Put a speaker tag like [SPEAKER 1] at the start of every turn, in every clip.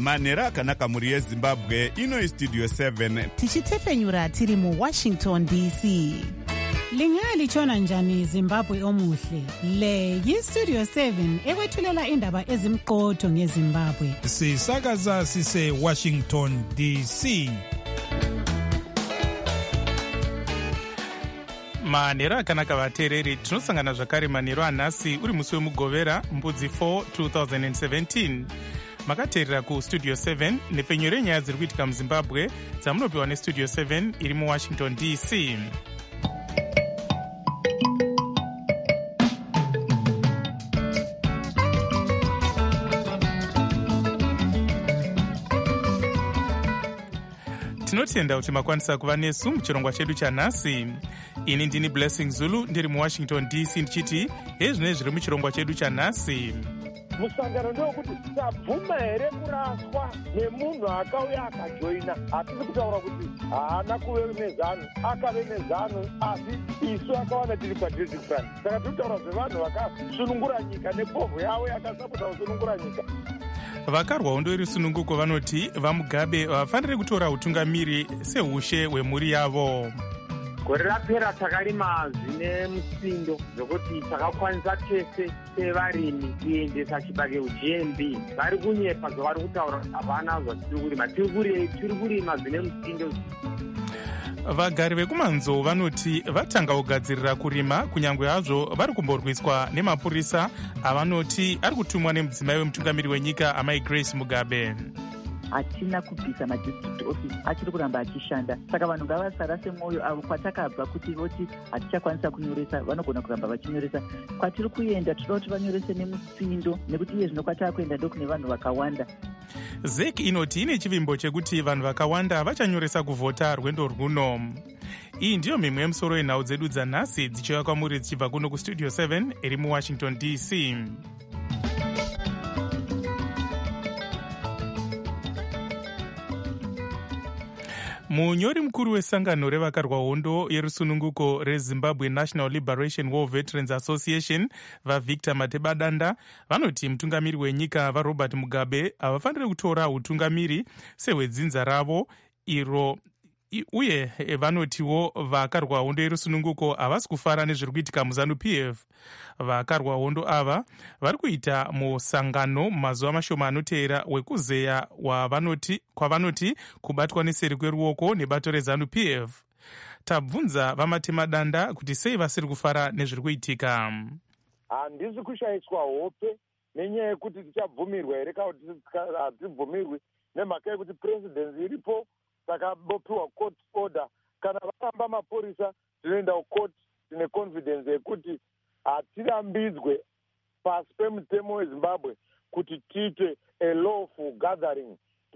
[SPEAKER 1] manhero akanaka mhuri yezimbabwe. Ino istudio 7
[SPEAKER 2] tichitefenyura tiri muWashington DC.
[SPEAKER 3] Lingalitshona njani Zimbabwe omuhle? Le yistudio 7 ekwethulela indaba ezimqotho ngeZimbabwe.
[SPEAKER 4] Sisakaza sise Washington DC.
[SPEAKER 5] manhero akanaka vateereri, tinosangana zvakare manhero anhasi uri musi wemugovera mbudzi 4 2017. makateerera kustudio 7 nepfenyo renyaya dziri kuitika muzimbabwe dzamunopiwa nestudio 7 iri muwashington DC. tinotenda kuti makwanisa kuva nesu muchirongwa chedu chanhasi. Ini ndini Blessing Zulu ndiri muwashington DC ndichiti hezvinei zviri muchirongwa chedu chanhasi.
[SPEAKER 6] Musangano ndewekuti tabvuma here kuraswa nemunhu akauya akajoina. Hatisi kutaura kuti haana kuve nezano, akave nezano, asi isu akawana tiri padifferent. Saka tiri kutaura zvevanhu vakasunungura nyika nepovho yavo yakasapota kusunungura nyika.
[SPEAKER 5] Vakarwa hondo iri sununguko vanoti vaMugabe vafanire kutora utungamiri seushe hwemhuri yavo.
[SPEAKER 7] Gore rapera takarima zvine musindo zvokuti takakwanisa tese sevarimi kuendesa chibage ujembi. Vari kunyepa zvavari kutaura havana zvatiri kurima. Tiri kurima zvine musindo.
[SPEAKER 5] Vagari vekumanzo vanoti vatanga kugadzirira kurima kunyange hazvo vari kumborwiswa nemapurisa avanoti ari kutumwa nemudzimai wemutungamiri wenyika amai Grace Mugabe.
[SPEAKER 8] Hatina kubvisa madistrict office achiri kuramba achishanda, saka vanhu ngavasarase mwoyo avo kwatakabva kuti voti hatichakwanisa kunyoresa vanogona kuramba vachinyoresa. Kwatiri kuenda tinoda kuti vanyorese nemusindo nekuti iye zvino kwatava kuenda ndokune vanhu vakawanda.
[SPEAKER 5] ZEC inoti ine chivimbo chekuti vanhu vakawanda vachanyoresa kuvhota rwendo rwuno. Iyi ndiyo mimwe yemusoro yenhau dzedu dzanhasi dzichiuya kwamuri dzichibva kuno kustudio 7 iri muwashington DC. Munyori mukuru wesangano revakarwa hondo yerusununguko reZimbabwe National Liberation War Veterans Association vaVictor Matebadanda vanoti mutungamiri wenyika vaRobert Mugabe havafaniri kutora utungamiri sehwedzinza ravo iro uye vanotiwo vakarwa hondo yerusununguko havasi kufara nezviri kuitika muZANU-PF. Vakarwa hondo ava vari kuita musangano mumazuva mashoma anoteera wekuzeya kwavanoti kubatwa neseri kweruoko nebato reZANU-PF. Tabvunza vaMatemadanda kuti sei vasiri kufara nezviri kuitika.
[SPEAKER 6] Handisi kushayiswa hope nenyaya yekuti tichabvumirwa here kana kuti hatibvumirwi nemhaka yekuti presidency iripo. Saka bopiwa court order kana varamba mapurisa tinoenda kucourt. Tine confidence yekuti hatirambidzwe pasi pemutemo weZimbabwe kuti tiite a lawful gathering.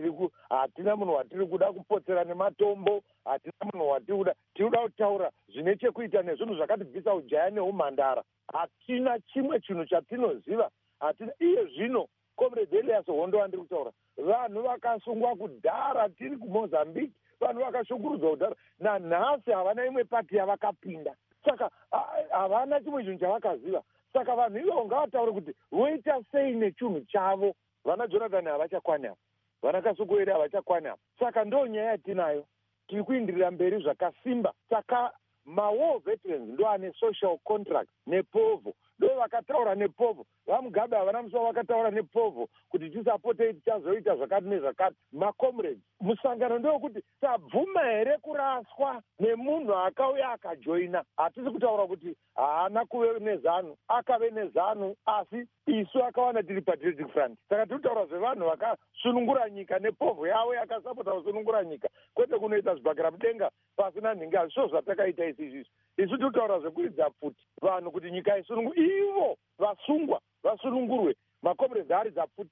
[SPEAKER 6] Hatina munhu watiri kuda kupotsera nematombo, hatina munhu watiri kuda kutaura zvine chekuita nezvinhu zvakatibvisa ujaya neumhandara. Hatina chimwe chinhu chatinoziva. Hatina iye zvino Comrade Elias Hondo andiri kutaura. Vanhu vakasungwa kudhara tiri kuMozambique, vanhu vakashungurudzwa kudhara. Nanhasi havana imwe pati yavakapinda. Saka havana chimwe chinhu chavakaziva. Saka vanhu ivo ngavataure kuti voita sei nechinhu chavo. Vana Jonathan havachakwani apa, vana Kasukuwere havachakwani apa. Saka ndo nyaya yatinayo, tiri kuindirira mberi zvakasimba. Saka maWar veterans ndo ane social contract nepovo, ndo vakataura nepovo. VaMugabe havana musuwo vakataura nepovo kuti tisapotei tichazoita zvakati nezvakati. Macomrades, musangano ndewekuti tabvuma here kuraswa nemunhu akauya akajoina. Hatisi kutaura kuti haana kuve nezano, akave nezano, asi isu akawana tiri padifferent. Saka tiri kutaura zvevanhu vakasunungura nyika nepovho yavo yakasapota kusunungura nyika, kwete kunoita zvibhakira mudenga pasina nhingi. Hazvo zvatakaita isu tiri kutaura zvekuridza pfuti vanhu kuti nyika ivo vasungwa vasunungurwe. Macomrades aridza pfuti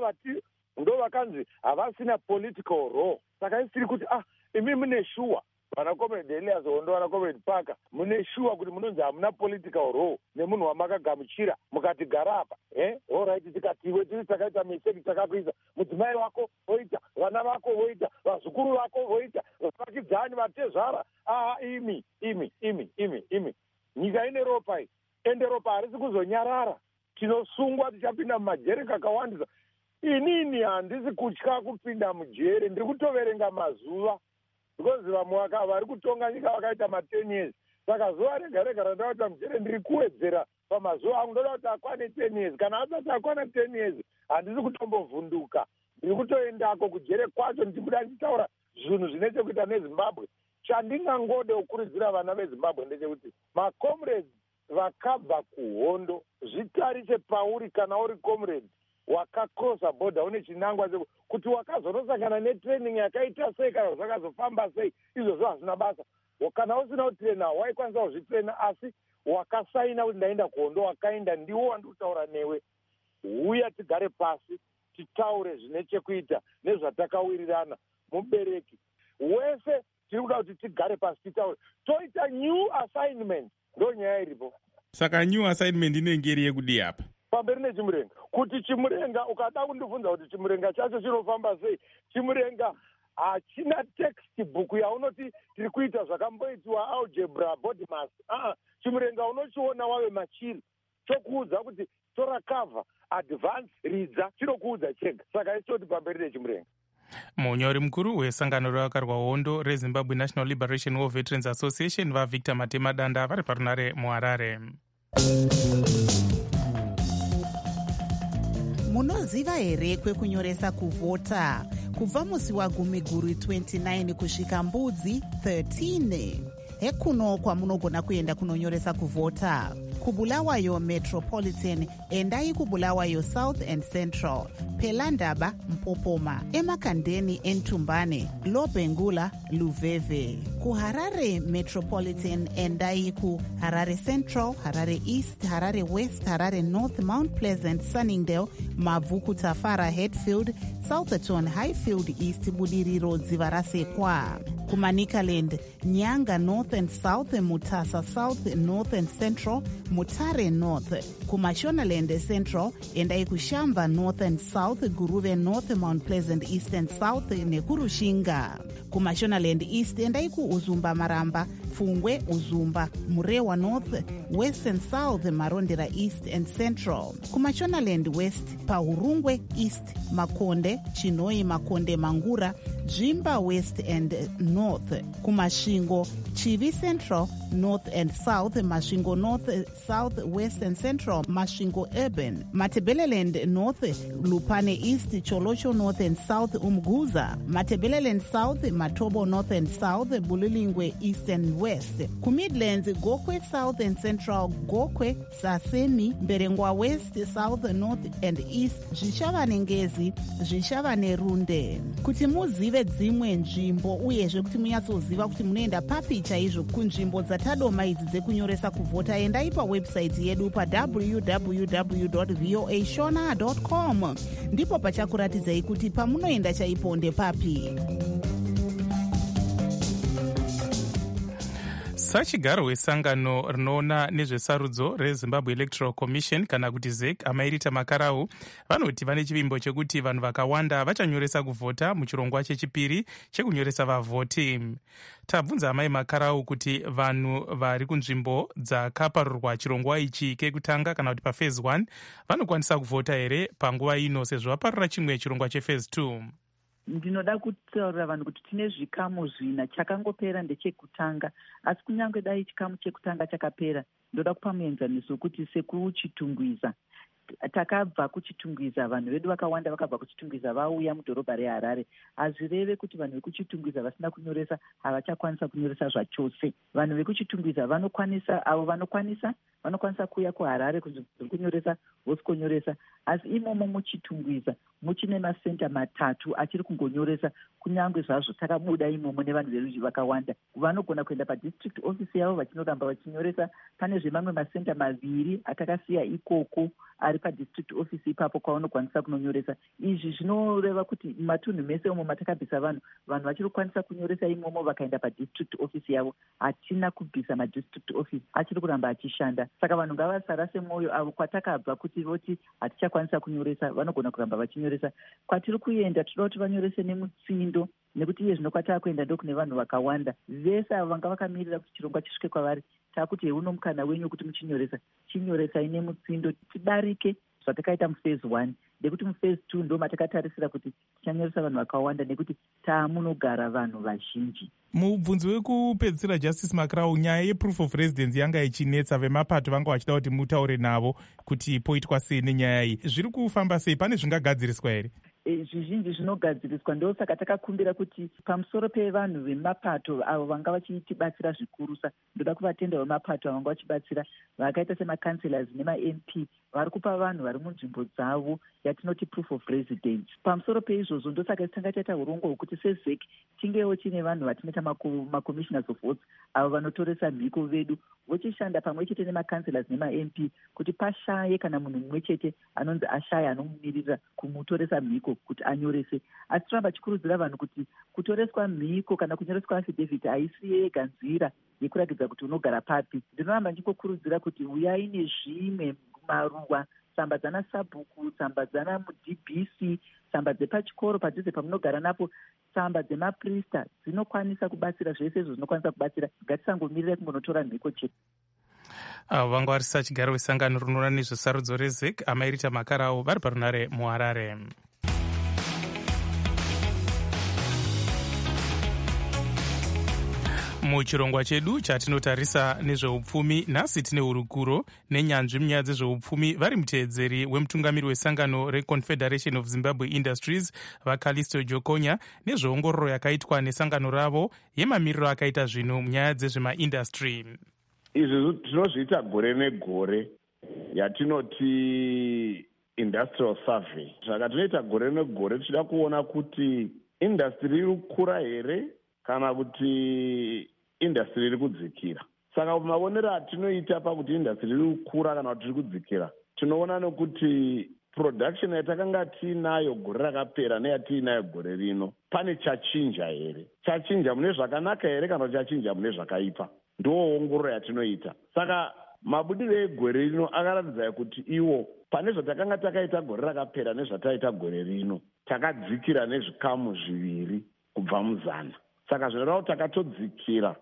[SPEAKER 6] ndo vakanzi havasina political role. Saka isi tiri kuti imi mune shuwa, vana Comrade Elias Hondo, vana Comrade Parker, mune shuwa kuti munonzi hamuna political role nemunhu wamakagamuchira mukati gara apa. Alright, tikati iwe tiri takaita mistake takakuisa, mudzimai wako voita, vana vako voita, vazukuru vako voita, vakidzani vatezvara. Imi nyika ine ropa iyi, ende ropa harisi kuzonyarara. Tinosungwa tichapinda mumajereka akawandisa. inini handisi kutya kupinda mujere, ndiri kutoverenga mazuva because vamwe vari kutonga nyika vakaita ma10 years. Saka zuva rega rega randoda kuita mujere ndiri kuwedzera pamazuva angu, ndoda kuti akwane 10 years. Kana asati akwana 10 years handisi kutombovhunduka, ndiri kutoendako kujere kwacho ndichibuda ndichitaura zvinhu zvine chekuita neZimbabwe. Chandingangode kukurudzira vana veZimbabwe ndechekuti macomrades vakabva kuhondo zvitarise pauri kana uri comrade wakakrosa border une chinangwa kuti wakazonosangana netraining yakaita sei kana zvakazofamba sei, izvozvo hazvina basa. Kana usina kutrena waikwanisa kuzvitrena, asi wakasaina kuti ndaenda kuhondo wakaenda, ndiwo wandiri kutaura newe. Uya tigare pasi titaure zvine chekuita nezvatakawirirana. Mubereki wese tiri kuda kuti tigare pasi titaure, toita new assignment. Ndo nyaya iripo.
[SPEAKER 5] Saka new assignment inenge iri yekudi apa
[SPEAKER 6] pamberi nechimurenga, kuti chimurenga ukada kundibvunza kuti chimurenga chacho chinofamba sei, chimurenga hachina textbook yaunoti tiri kuita zvakamboitiwa algebra body mass. Chimurenga unochiona wave machiri, chokuudza kuti tora cover advance ridza, chinokuudza chega. Saka ichoti pamberi nechimurenga.
[SPEAKER 5] Munyori mukuru wesangano ravakarwa hondo reZimbabwe National Liberation War Veterans Association vaVictor Matemadanda vari parunare muHarare.
[SPEAKER 2] Munoziva here kwekunyoresa kuvhota? Kubva musi waGumiguru 29 kusvika Mbudzi 13. Hekuno kwamunogona kuenda kunonyoresa kuvhota. Kubulawayo Metropolitan, endai kubulawayo South and Central, Pelandaba Mpopoma, Emakandeni Entumbane, Lobengula Luveve. KuHarare Metropolitan, endai ku Harare Central, Harare East, Harare West, Harare North, Mount Pleasant, Sunningdale, Mavuku Tafara, Hatfield, Southerton, Highfield East, Budiriro Dzivarasekwa. Kumanikaland, Nyanga North and South, Mutasa South, North and Central, Mutare North. Kumashonaland Central, endai kuShamba North and South, Guruve North, Mount Pleasant East and South, Nekurushinga. Kumashonaland East, endai ku Uzumba Maramba, Fungwe, Uzumba, Murewa North, West and South, Marondera East and Central. Kumashonaland West, Paurungwe East, Makonde, Chinoi Makonde Mangura, Jimba West and North. Kumashingo, Chivi Central, North and South, Mashingo North, South, West and Central, Mashingo Urban. Matebeleland North, Lupane East, Cholocho North and South, Umguza. Matebeleland South, Matobo North and South, Bulilingwe East and West. Kumidlands, Gokwe South and Central, Gokwe, Sasemi, Berengwa West, South, North and East, Zvishavane Ngezi, Zvishavane Runde. Kuti muzive dzimwe nzvimbo uyezve kuti munyatsoziva kuti munoenda papi chaizvo kunzvimbo dzatadoma idzi dzekunyoresa kuvhota, endai pawebhusaiti yedu www.voashona.com. ndipo pachakuratidzai kuti pamunoenda chaipo ndepapi.
[SPEAKER 5] Sachigaro wesangano rinoona nezvesarudzo reZimbabwe Electoral Commission kana kuti ZEC, Amairita Makarau, vanoti vane chivimbo chekuti vanhu vakawanda vachanyoresa kuvhota muchirongwa chechipiri chekunyoresa vavhoti. Tabvunza Amai Makarau kuti vanhu vari kunzvimbo dzakaparurwa chirongwa ichi kekutanga kana kuti paphase 1 vanokwanisa kuvhota here panguva ino sezvo vaparura chimwe chirongwa chephase 2.
[SPEAKER 8] Ndinoda kutaurira vanhu kuti tine zvikamu zvina, chakangopera ndechekutanga, asi kunyange dai chikamu chekutanga chakapera, ndoda kupa muenzaniso kuti sekuchitungwiza takabva kuchitungwiza, vanhu vedu vakawanda vakabva kuchitungwiza vauya mudhorobha reHarare. Hazvireve kuti vanhu vekuchitungwiza vasina kunyoresa havachakwanisa kunyoresa zvachose. Vanhu vekuchitungwiza vanokwanisa, avo vanokwanisa kuuya kuHarare kunyoresa vosikonyoresa, asi imomo muchitungwiza muchine masenta 3 achiri kungonyoresa. Kunyange zvazvo takabuda imomo nevanhu veruzhi vakawanda, vanogona kuenda padistrict office yavo vachinoramba vachinyoresa. Pane zvemamwe masenta 2 atakasiya ikoko ari padistrict office ipapo kwavanokwanisa kunonyoresa. Izvi zvinoreva kuti matunhu mese umo matakabvisa vanhu vachiri kukwanisa kunyoresa imomo vakaenda padistrict office yavo. Hatina kubvisa madistrict office, achiri kuramba achishanda. Saka vanhu ngavasarase mwoyo, avo kwatakabva kuti voti hatichakwanisa kunyoresa vanogona kuramba vachinyoresa. Kwatiri kuenda toda kuti vanyorese nemutsindo, nekuti iye zvino kwatava kuenda ndokune vanhu vakawanda. Vese avo vanga vakamirira kuti chirongwa chisvike kwavari, takuti heuno mukana wenyu kuti muchinyoresa, chinyoresai nemutsindo, tidarike zvatakaita muphase 1 ndekuti muphase 2 ndo matakatarisira kuti tichanyoresa vanhu vakawanda nekuti taamunogara vanhu vazhinji.
[SPEAKER 5] mubvunzi wekupedzisira Justice Makrau, nyaya yeproof of residence yanga ichinetsa, vemapato vanga vachida kuti mutaure navo kuti poitwa sei nenyaya iyi. Zviri kufamba sei? Pane zvingagadziriswa here?
[SPEAKER 8] Zvizhinji zvinogadziriswa, ndosaka takakumbira kuti pamusoro pevanhu vemapato avo vanga vachitibatsira zvikurusa, ndoda kuvatenda vemapato vanga vachibatsira vakaita semakanselors nema-MP vari kupa vanhu vari munzvimbo dzavo yatinoti proof of residence. Pamusoro peizvozvo ndosaka tanga taita urongwa hwekuti sezek tingewo tine vanhu vatinoita macommissioners of votes avo vanotoresa mhiko vedu vochishanda pamwe chete nemakanselors nema-MP kuti pashaye kana munhu mumwe chete anonzi ashaya anomumirira kumutoresa mhiko kuti anyorese. Asi toramba chikurudzira vanhu kuti kutoreswa mhiko kana kunyoreswa affidavit haisi yega nzira yekurakidza kuti unogara papi. Ndinoramba ndingokurudzira kuti uyai nezvimwe maruwa, tsamba dzana sabhuku, tsamba dzana muDBC, tsamba dzepachikoro padhuze pamunogara napo, tsamba dzemaprista dzinokwanisa kubatsira. Zvese izvo zvinokwanisa kubatsira. Ngatisangomirira kumbonotora mhiko chete.
[SPEAKER 5] Avo vanga varisa chigaro wesangano rinoona nezvesarudzo rezek amairita Makarau vari parunare muHarare. Muchirongwa chedu chatinotarisa nezveupfumi, nhasi tine hurukuro nenyanzvi munyaya dzezveupfumi vari muteedzeri wemutungamiri wesangano reConfederation of Zimbabwe Industries vaCallisto Jokonya nezveongororo yakaitwa nesangano ravo yemamiriro akaita zvinhu munyaya dzezvemaindastry.
[SPEAKER 6] Izvi tinozviita gore negore yatinoti industrial survey. Saka tinoita gore negore tichida kuona kuti industry iri kukura here kana kuti industry iri kudzikira. Saka maonero atinoita pakuti industry iri kukura kana kuti iri kudzikira, tinoona nekuti production yatakanga tiinayo gore rakapera neyatiinayo gore rino, pane chachinja here, chachinja mune zvakanaka here kana kuti chachinja mune zvakaipa. Ndoongororo yatinoita. Saka mabudiro egore rino akaratidza kuti iwo pane zvatakanga takaita gore rakapera nezvataita gore rino takadzikira nezvikamu zviviri kubva muzana. Saka zvinoreva kuti takatodzikira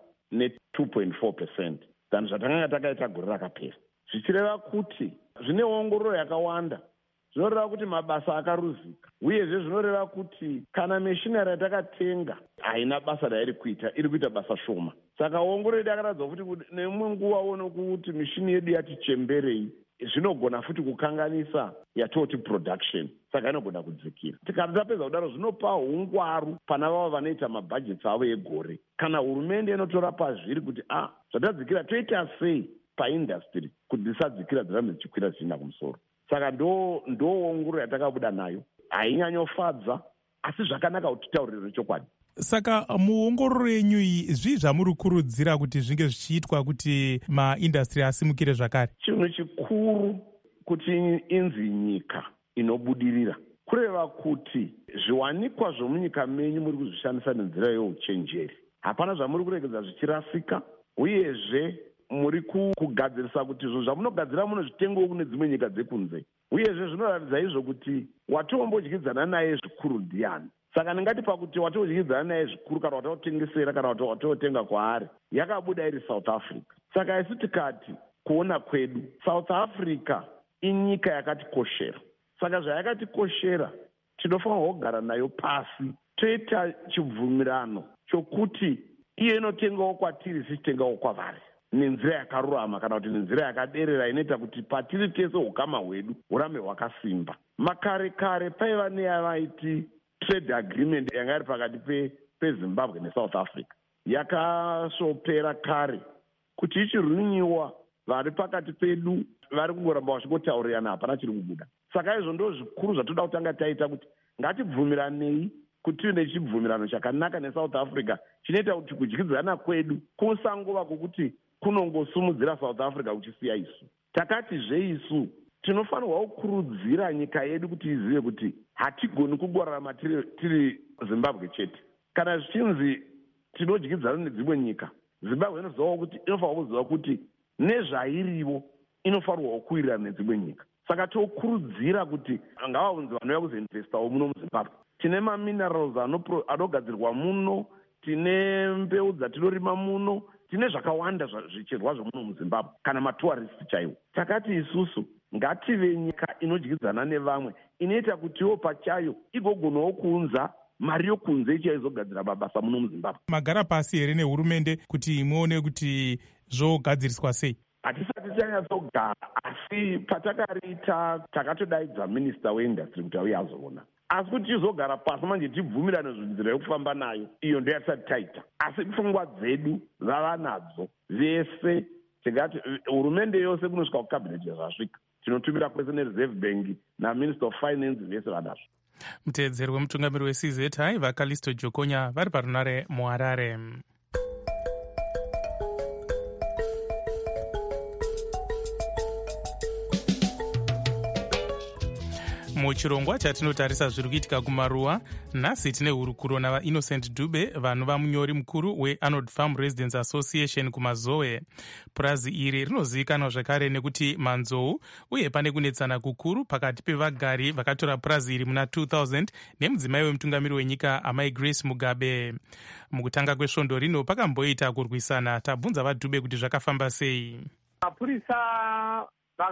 [SPEAKER 6] ne2.4% than zvatakanga takaita gore rakapera. Zvichireva kuti zvine ongororo yakawanda. Zvinoreva kuti mabasa akaruzika, uyezve zvinoreva kuti kana meshinari yatakatenga haina basa rairi kuita, iri kuita basa shoma. Saka ongororo yedu yakaratidza kuti nemumwe nguva ono kuti mishini yedu yati chemberei, zvinogona futi kukanganisa yatoti production, saka inogona kudzikira. Tikati tapedza kudaro zvinopa hungwaru pana vavo vanoita mabhajeti avo egore. Kana hurumende inotora pazviri kuti zvatadzikira toita sei paindastry kuti dzisadzikira dzirambe dzichikwira zvichienda kumusoro. Saka ndo ongororo yatakabuda nayo. Hainyanyofadza, asi zvakanaka kuti titaurire chokwadi.
[SPEAKER 5] Saka muongororo yenyu iyi zvii zvamuri kurudzira kuti zvinge zvichiitwa kuti maindastry asimukire zvakare?
[SPEAKER 6] Chinhu chikuru kuti inzi nyika inobudirira, kureva kuti zviwanikwa zvomunyika menyu muri kuzvishandisa nenzira yeuchenjeri. Hapana zvamuri kuregedza zvichirasika, uyezve muri kugadzirisa kuti izvo zvamunogadzira munozvitengawo kune dzimwe nyika dzekunze. Uyezve zvinoratidza izvo kuti watombodyidzana naye zvikuru ndiani. Saka ndingati pakuti watodyidzana naye zvikuru kana watotengesera kana watotenga kwaari yakabuda iri South Africa. Saka isi tikati kuona kwedu South Africa inyika yakatikoshera. Saka zvayakatikoshera tinofanirwa kugara nayo pasi toita chibvumirano chokuti iye inotengawo kwatiri sichitengawo kwavari nenzira yakarurama kana kuti nenzira yakaderera inoita kuti patiri tese ukama hwedu hurambe hwakasimba. Makare kare paiva neyavaiti trade agreement yanga iri pakati peZimbabwe neSouth Africa. Yakasopera kare kuti ichirunyiwa vari pakati pedu vari kungoramba vachingotaurirana, hapana chiri kubuda. Saka izvo ndo zvikuru zvatoda kutanga taita kuti ngatibvumiranei kuti tive nechibvumirano chakanaka neSouth Africa chinoita kuti kudyidzana kwedu kusangova kwokuti kunongosumudzira South Africa kuchisiya isu. Takatizve isu tinofanirwa kukurudzira nyika yedu kuti izive kuti hatigoni kungorarama tiri Zimbabwe chete. Kana zvichinzi tinodyidzana nedzimwe nyika, Zimbabwe inofanirwa kuziva kuti nezvairivo inofanirwa kuwirirana nedzimwe nyika. Saka tokurudzira kuti ngavaunzi vanouya kuzoinvestawo muno muZimbabwe. Tine maminerals anogadzirwa muno, tine mbeu dzatinorima muno, tine zvakawanda zvicherwa zvomuno muZimbabwe kana matourist chaiwo. Takati isusu
[SPEAKER 9] ngative nyika inodyidzana nevamwe inoita kutiwo pachayo igogonawo kuunza mari yokunze ichaizogadzira mabasa muno muzimbabwe.
[SPEAKER 5] Magara pasi here nehurumende kuti muone kuti zvogadziriswa sei?
[SPEAKER 9] Hatisati tanyatsogara, asi patakariita takatodaidza minista weindastry kuti auye azoona. Asi kuti tizogara pasi manje tibvumirane nzira yokufamba nayo, iyo ndoyatisati taita. Asi pfungwa dzedu vava nadzo vese, tingati hurumende yose kunosvika kukabineti zvasvika. Tinotumira kwese nereserve bank naminister of finance vese vanazvo.
[SPEAKER 5] Mutedzeri wemutungamiri weCZ aiva Kalisto Jokonya vari parunare muHarare. Muchirongwa chatinotarisa zviri kuitika kumaruwa, nhasi tine hurukuro navaInnocent Dube vanova munyori mukuru weArnold Farm Residents Association kumazoe. Purazi iri rinozivikanwa zvakare nekuti manzou, uye pane kunetsana kukuru pakati pevagari vakatora purazi iri muna 2000 nemudzimai wemutungamiri wenyika Amai Grace Mugabe. Mukutanga kwesvondo rino pakamboita kurwisana. Tabvunza vaDube kuti zvakafamba sei.
[SPEAKER 7] Mapurisa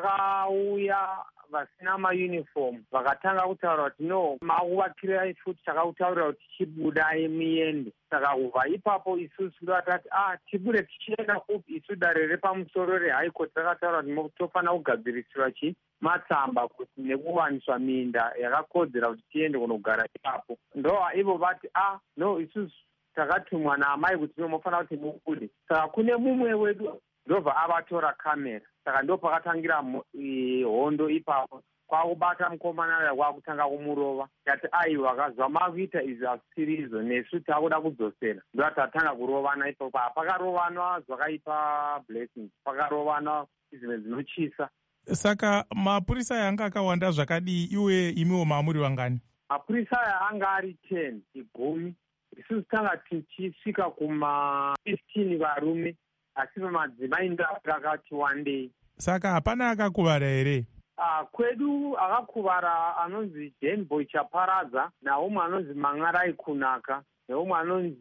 [SPEAKER 7] vakauya vasina mauniform vakatanga kutaura kuti no makuvakirai futi takakutaurira kuti tichibudai muende. Saka kubva ipapo isusu ndoatati tibude tichienda kupi. Isu dare repamusoro reHigh Court rakataura kuti tofanira kugadzirisirwa matsamba kuti nekuwaniswa minda yakakodzera kuti tiende kunogara ipapo. Ndo ivo vati no isusu takatumwa naamai kuti nomofanira kuti mubude. Saka kune mumwe wedu ndobva avatora kamera. Saka ndo pakatangira hondo ipapo. Kwakubata mukomana kwakutanga kumurova. Yati aiwa zvamakuita izvi hazvisirizo nesu takuda kudzosera. Ndo tatanga kurovana ipapo. Pakarovanwa zvakaipa blessings. Pakarovanwa izvi zvinochisa.
[SPEAKER 5] Saka mapurisa yanga akawanda zvakadii iwe imiwo maamuri vangani?
[SPEAKER 7] Mapurisa anga ari 10 10. Isusu tanga tichisvika kuma 15 varume. Asi madzimai ndakati one day.
[SPEAKER 5] Saka hapana akakuvara here?
[SPEAKER 7] Kwedu akakuvara anonzi Denboy Chaparadza, naumwe anonzi Mangarai Kunaka, naumwe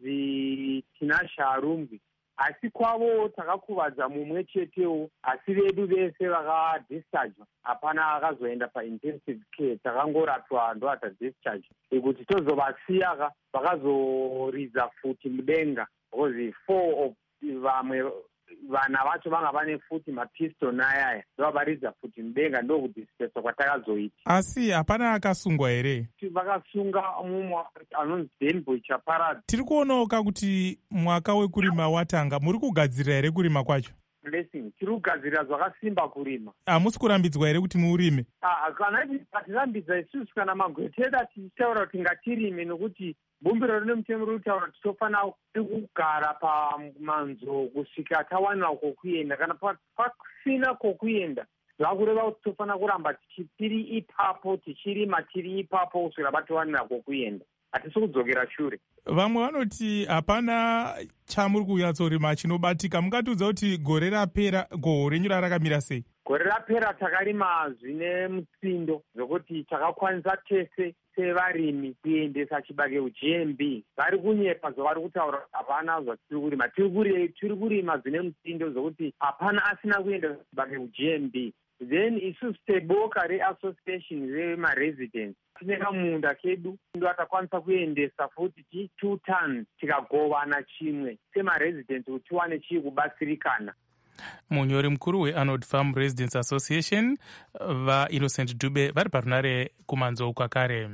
[SPEAKER 7] anonzi Tinasha Arumbi. Asi kwavo takakuvadza mumwe chetewo, asi vedu vese vakadischarge. Hapana akazoenda paintensive care, takangorapwa ndo atadischarge. Kuti tozovasiya vakazoridza futi mudenga. Because 4 of vamwe vana vacho vanga vane futi mapistol ayaya ndovavaridza futi mudenga ndokudisipeswa kwatakazoita.
[SPEAKER 5] Asi hapana akasungwa here?
[SPEAKER 7] Vakasunga mumwe anonzi Denboy Chaparadza.
[SPEAKER 5] Tiri kuonawo kuti mwaka wekurima watanga, muri kugadzirira here kurima kwacho?
[SPEAKER 7] Blessing, tiri kugadzirira zvakasimba kurima.
[SPEAKER 5] Hamusi kurambidzwa here kuti muurime?
[SPEAKER 7] Kana patirambidza isusu kana magweteda tichitaura kuti ngatirime nokuti bumbiro rine mutemo riri kutaura kuti tofanira kugara pamanzo kusvika tawanira kokuenda. Kana pasina kokuenda zvakureva kuti tofanira kuramba tiri ipapo tichirima tiri ipapo kusvika patowanira kokuenda. Hatisi kudzokera shure.
[SPEAKER 5] Vamwe vanoti hapana chamuri kunyatsorima chinobatika. Mungatiudza kuti gore rapera gohwo renyu rakamira sei?
[SPEAKER 7] Gore rapera takarima zvine mutsindo zvokuti takakwanisa tese sevarimi kuendesa chibage uGMB. Vari kunyepa zvavari kutaura hapana zvatiri kurima. Tiri kurima zvine mutsindo zvokuti hapana asina kuendesa chibage uGMB. Then isusu seboka reassociation remaresidents tine kamunda kedu ndo atakwanisa kuendesa futi 2 tons tikagovana chimwe semaresidents kuti tiwane chii kubatsirikana.
[SPEAKER 5] Munyori mukuru weArnold Farm Residents Association vaInnocent Dube vari parunare kumanzou kwakare.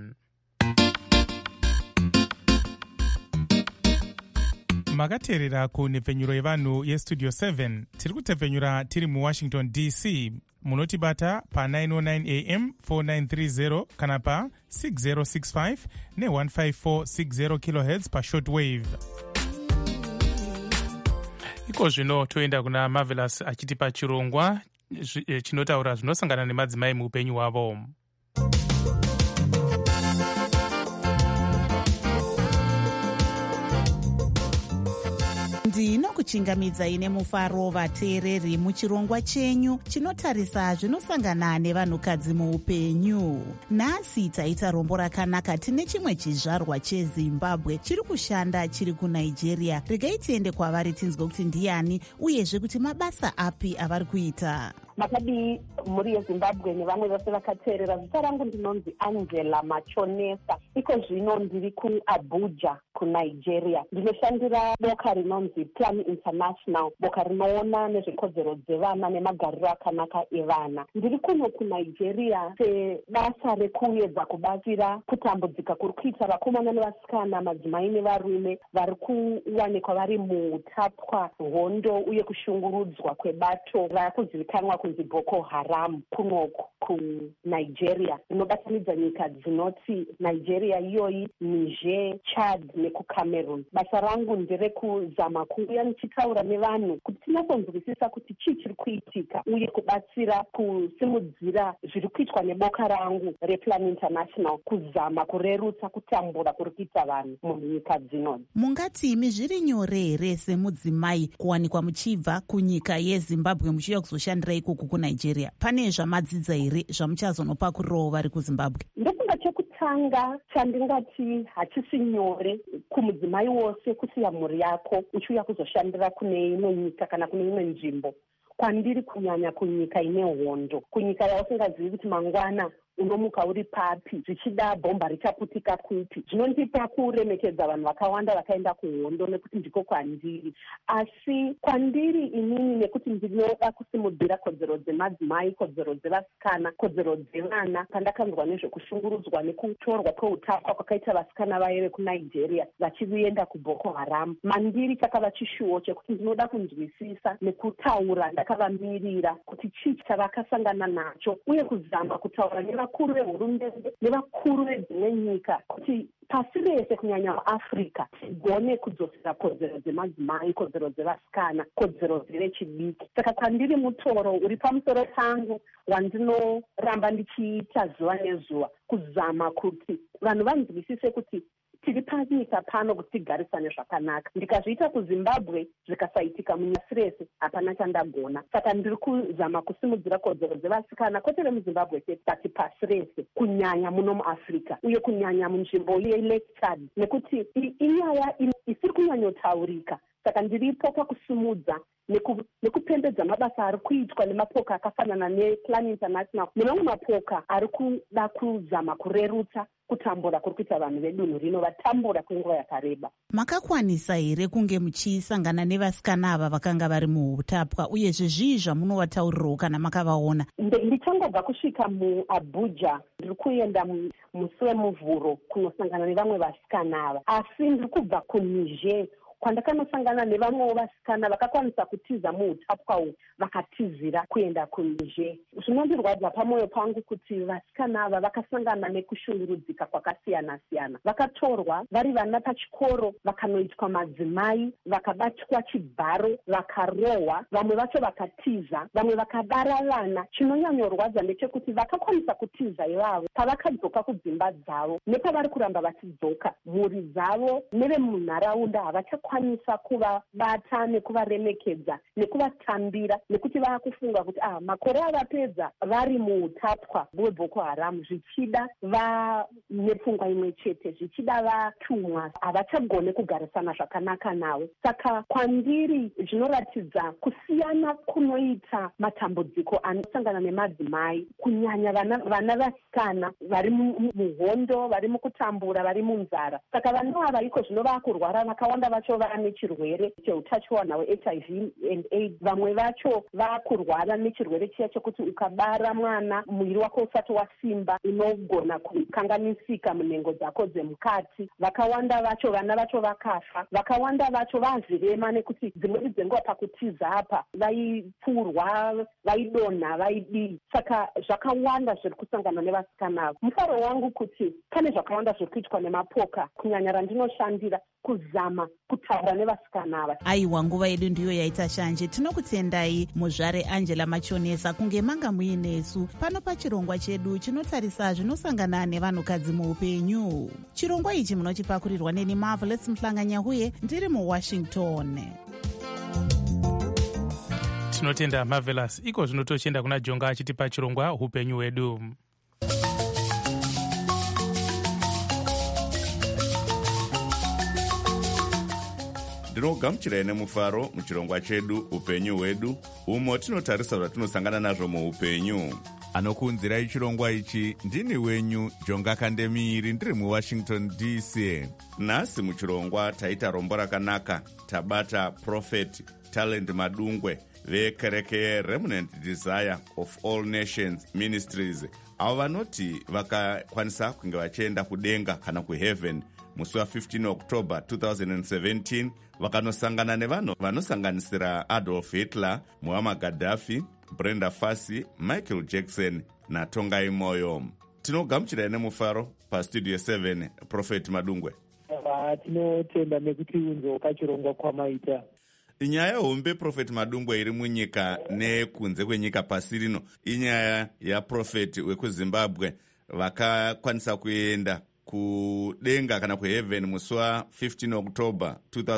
[SPEAKER 5] Makateerera kunhepfenyuro yevanhu yestudio 7. Tiri kutepfenyura tiri muWashington DC. Munotibata pa 909 AM 4930 kana pa 6065 ne15460 kHz pa shortwave. Iko zvino toenda kuna Marvelous achitipa chirongwa chinotaura zvinosangana nemadzimai muupenyu hwavo.
[SPEAKER 2] ndinokuchingamidzai nemufaro vateereri muchirongwa chenyu chinotarisa zvinosangana nevanhukadzi muupenyu. Nhasi taita rombo rakanaka tine chimwe chizvarwa cheZimbabwe chiri kushanda chiri kuNigeria. Regai tiende kwavari tinzwe kuti ndiani uyezve kuti mabasa api avari kuita.
[SPEAKER 10] makadii mhuri yezimbabwe nevamwe vose vakateerera. Zita rangu ndinonzi Angela Machonesa. Iko zvino ndiri kuAbuja kuNigeria. Ndinoshandira boka rinonzi Plan International, boka rinoona nezvekodzero dzevana nemagariro akanaka evana. Ndiri kuno kuNigeria sebasa rekuedza kubatsira kutambudzika kuri kuita vakomana nevasikana, madzimai nevarume vari kuwanikwa vari muutapwa, hondo uye kushungurudzwa kwebato rakuzivikanwa kunzi Boko Haram kunoku kuNigeria, rinobatanidza nyika dzinoti Nigeria iyoyi, Niger, Chad nekuCameroon. Basa rangu nderekuzama kuuya nichitaura nevanhu kuti tinyatsonzwisisa kuti chii chiri kuitika uye kubatsira kusimudzira zviri kuitwa neboka rangu rePlan International kuzama kurerutsa kutambura kuri kuita vanhu munyika dzinodzi.
[SPEAKER 2] Mungati imi zviri nyore here semudzimai kuwanikwa muchibva kunyika yeZimbabwe muchiuya kuzoshandira ikoko kuNigeria? Pane zvamadzidza here zvamuchazonopakurirawo vari kuZimbabwe? Ndofunga chekutanga chandingati hachisi nyore kumudzimai wose kusiya mhuri yako uchiuya kuzoshandira kune imwe nyika kana kune imwe nzvimbo. Kwandiri kunyanya kunyika ine hondo, kunyika yausingazivi kuti mangwana unomuka uri papi, zvichida bhomba richaputika kupi. Zvinondipa kuremekedza vanhu vakawanda vakaenda kuhondo nekuti ndiko kwandiri. Asi kwandiri inini nekuti ndinoda kusimudzira kodzero dzemadzimai, kodzero dzevasikana, kodzero dzevana. Pandakanzwa nezvekushungurudzwa nekutorwa kweutapwa kwakaita vasikana vaye vekuNigeria vachienda kuBoko Haram, mandiri chakava chishuwo chekuti ndinoda kunzwisisa nekutaura ndakavamirira kuti chii chavakasangana nacho uye kuzama kutaura nevakuru vehurumende nevakuru vedzimwe nyika kuti pasi rese kunyanya muAfrica tigone kudzosera kodzero dzemadzimai, kodzero dzevasikana, kodzero dzevechidiki. Saka kwandiri mutoro uri pamusoro pangu wandinoramba ndichiita zuva nezuva kuzama kuti vanhu vanzwisise kuti tiri panyika pano kuti tigarisane zvakanaka. Ndikazviita kuZimbabwe zvikasaitika munyasi rese hapana chandagona. Saka ndiri kuzama kusimudzira kodzero dzevasikana kwete vemuZimbabwe chete asi pasi rese, kunyanya muno muAfrica uye kunyanya munzvimbo yeLake Chad, nekuti inyaya isiri kunyanyotaurika. Saka ndiripo pakusimudza nekupembedza mabasa ari kuitwa nemapoka akafanana nePlan International nemamwe mapoka ari kuda kuzama kurerutsa kutambura kuri kuita vanhu vedunhu rino vatambura kwenguva yakareba. Makakwanisa here kunge muchisangana nevasikana ava vakanga vari muutapwa, uyezve zvii zvamunovataurirawo kana makavaona? Ndichangobva kusvika muAbuja, ndiri kuenda musi wemuvhuro kunosangana nevamwe vasikana ava, asi ndiri kubva kuNiger kwandakanosangana nevamwewo vasikana vakakwanisa kutiza muutapwa uyu vakatizira kuenda kuNiger. Zvinondirwadza pamwoyo pangu kuti vasikana ava vakasangana nekushungurudzika kwakasiyana siyana. Vakatorwa vari vana pachikoro vakanoitwa madzimai, vakabatwa chibharo, vakarohwa, vamwe vacho vakatiza, vamwe vakabara vana. Chinonyanyorwadza ndechekuti vakakwanisa kutiza ivavo pavakadzoka kudzimba dzavo nepavari kuramba vachidzoka, mhuri dzavo nevemunharaunda havachakwanisa kuvabata nekuvaremekedza nekuvatambira, nekuti vaakufunga kuti makore avapedza vari muutapwa hweBoko Haram, zvichida nepfungwa imwe chete, zvichida vatumwa, havachagone kugarisana zvakanaka navo. Saka kwandiri zvinoratidza kusiyana kunoita matambudziko anosangana nemadzimai, kunyanya vana vasikana vari muhondo, vari mukutambura, vari munzara. Saka vanhu ava iko zvino vakurwara, vakawanda vacho vane chirwere cheutachiona hweHIV and AIDS. Vamwe vacho vakurwara nechirwere chiya chekuti ukabara mwana mwiri wako usati wasimba unogona kukanganisika munhengo dzako dzemukati. Vakawanda vacho vana vacho vakafa, vakawanda vacho vazvirema nekuti dzimweni dzenguva pakutiza apa vaipfurwa, vaidonha, vaidii. Saka zvakawanda zviri kusangana nevasikana ava. Mufaro wangu kuti pane zvakawanda zviri kuitwa nemapoka kunyanya randinoshandira kuzama kutaura nevasikana ava. Aiwa, nguva yedu ndiyo yaita shanje. Tinokutendai muzvare Angela Machonesa kunge manga muinesu pano pachirongwa chedu chinotarisa zvinosangana nevanhukadzi muupenyu. Chirongwa ichi munochipakurirwa neni Marvelous Mhlanganyahuye ndiri muWashington.
[SPEAKER 5] Tinotenda Marvelous. Iko zvino tochienda kuna Jonga achitipa chirongwa upenyu hwedu.
[SPEAKER 1] ndinogamuchirai nemufaro muchirongwa chedu upenyu hwedu, umo tinotarisa zvatinosangana nazvo muupenyu. Anokuunzirai chirongwa ichi ndini wenyu Jonga Kandemiri, ndiri muWashington DC. Nhasi muchirongwa taita rombo rakanaka, tabata Prophet Talent Madungwe vekereke Remnant Desire of All Nations Ministries, avo vanoti vakakwanisa kunge vachienda kudenga kana kuheaven musi wa15 October 2017, vakanosangana nevanhu vanosanganisira Adolf Hitler, Muammar Gaddafi, Brenda Fassie, Michael Jackson naTongai Moyo. Tinogamuchirai nemufaro pastudio 7 Prophet Madungwe.
[SPEAKER 11] Tinotenda nekuti unzo kachirongwa kwamaita.
[SPEAKER 1] Inyaya hombe Prophet Madungwe iri munyika nekunze kwenyika pasi rino, inyaya yaProphet wekuZimbabwe vakakwanisa kuenda kudenga kana kuheaven musi wa15 October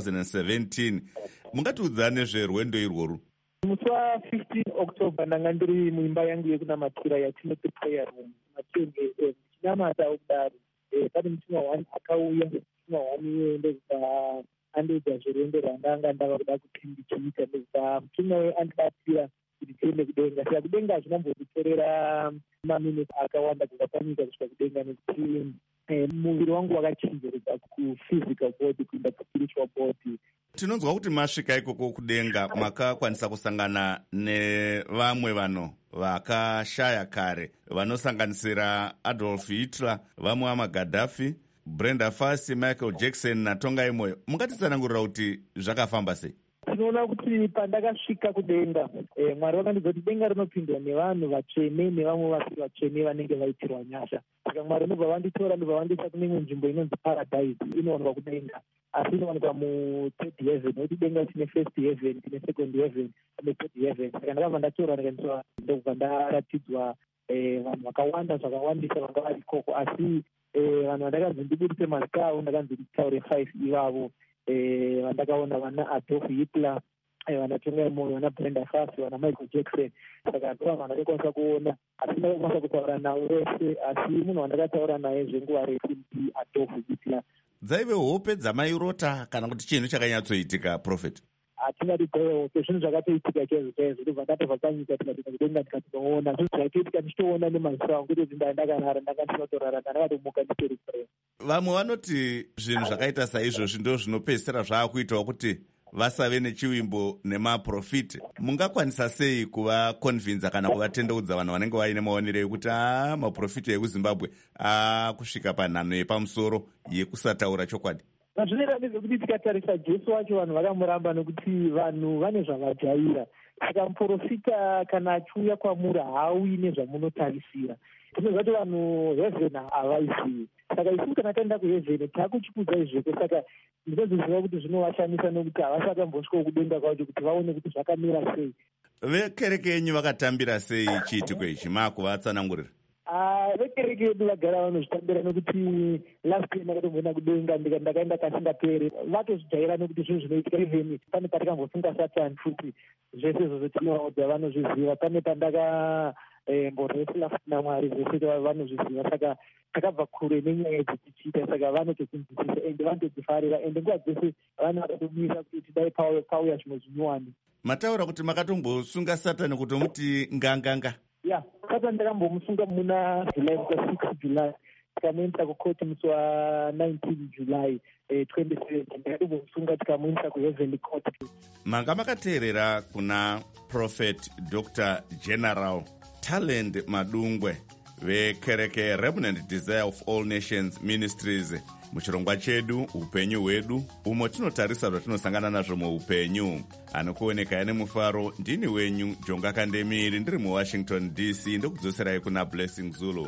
[SPEAKER 1] 2017. Mungatiudza nezverwendo irworwu?
[SPEAKER 11] Musi wa15 October ndanga ndiri muimba yangu yekunamatira yatinoti prayer room matenge chinamata kudaro. Pane mutumwa wani akauya, mutumwa wani ndezva andoita zvirwendo rwandanga ndava kuda kuchiita ndezva mutumwa we andibatsira kuti tiende kudenga. Saka kudenga hazvinambotitorera maminutes akawanda kubva panyika kusvika kudenga nekuti muviri wangu wakachenjerera kuphysical body kuenda kuspiritual body.
[SPEAKER 1] Tinonzwa kuti masvika ikoko kudenga makakwanisa kusangana nevamwe vanhu vakashaya kare vanosanganisira Adolf Hitler, Muammar Gaddafi, Brenda Fassie, Michael Jackson naTongai Moyo. Mungatitsanangurira kuti zvakafamba sei?
[SPEAKER 11] Tinoona kuti pandakasvika kudenga, Mwari vakandidza kuti denga rinopindwa nevanhu vatsvene nevamwe vasiri vatsvene vanenge vaitirwa nyasha. Saka Mwari ndobva vanditora ndobva vandiisa kune imwe nzvimbo inonzi Paradise, inowanikwa kudenga, asi inowanikwa muthird heaven. Nokuti denga tine first heaven, tine second heaven, tine third heaven. Saka ndakabva ndatorwa ndikaendeswa ndobva ndaratidzwa vanhu vakawanda zvakawandisa vanga vari ikoko, asi vanhu vandakanzi ndibudise mazita avo ndakanzi nditaure 5 ivavo. Vandakaona vana Adolf Hitler, vana Tongai Moyo, vana Brenda Fassie, vana Michael Jackson. Saka ndo vanhu vandakakwanisa kuona, asi ndakakwanisa kutaura navo vese, asi munhu wandakataura naye zvenguva refu ndi Adolf Hitler.
[SPEAKER 1] Dzaive hope dzamairota kana kuti chinhu chakanyatsoitika Prophet?
[SPEAKER 11] Hatingati dzaive hope, zvinhu zvakatoitika chaizvo ndobva ndatobva panyika tikatoenda kudenga tikatoona zvinhu zvakatoitika ndichitoona nemaziso angu kuti ndakandarara ndanga ndinotorara ndakatomuka nditori prayer.
[SPEAKER 1] Vamwe vanoti zvinhu zvakaita saizvozvi ndo zvinopedzisira zvaakuitawo kuti vasave nechivimbo nemaprofiti. Mungakwanisa sei kuvakonvinza kana kuvatendeudza vanhu vanenge vaine maonero ekuti maprofiti ekuZimbabwe kusvika panhano yepamusoro yekusataura chokwadi?
[SPEAKER 11] Zvinoita nezvekuti tikatarisa Jesu wacho vanhu vakamuramba nekuti vanhu vane zvavajaira. Saka muprofita kana achiuya kwamuri hauyi nezvamunotarisira. Tinoziva kuti vanhu heaven havaizivi. Saka isusu kana taenda kuheaven taakuchikudzai zveko. Saka ndinoziva kuti zvinovashamisa nekuti havasakambosvikawo kudenga kwacho kuti vaone kuti zvakamira sei.
[SPEAKER 1] Vekereke yenyu vakatambira sei chiitiko ichi? Maakuvatsanangurira?
[SPEAKER 11] Vekereke yedu vagara vanozvitambira nekuti last year ndakatomboenda kudenga ndakaenda kasingaperi. Vatozvijaira nekuti zvinhu zvinoitika even pane patikambofunga Satani futi zvese izvozvo tinoudza vanozviziva. Pane pandaka mborwesila futi naMwari zvese vanozviziva. Saka takabva kure nenyaya idzi tichiita, saka vanotokunzwisisa ende vanotodzifarira ende nguva dzese vanhu vakatomisa kuti dai pauya zvimwe zvinyowani.
[SPEAKER 1] Mataura kuti makatombosunga Satani kutomuti nganganga?
[SPEAKER 11] Ya, Satani ndakambomusunga muna July 6 July. Tikamuendesa kukoti musi wa19 July 2017. Ndakatombomusunga tikamuendesa kuheavenly court.
[SPEAKER 1] Manga makateerera kuna Prophet Dr. General Talent Madungwe vekereke Remnant Desire of All Nations Ministries muchirongwa chedu upenyu hwedu, umo tinotarisa zvatinosangana nazvo muupenyu. Anokuoneka nemufaro ndini wenyu Jonga Kandemiri, ndiri muWashington DC, ndokudzoserai kuna Blessing Zulu.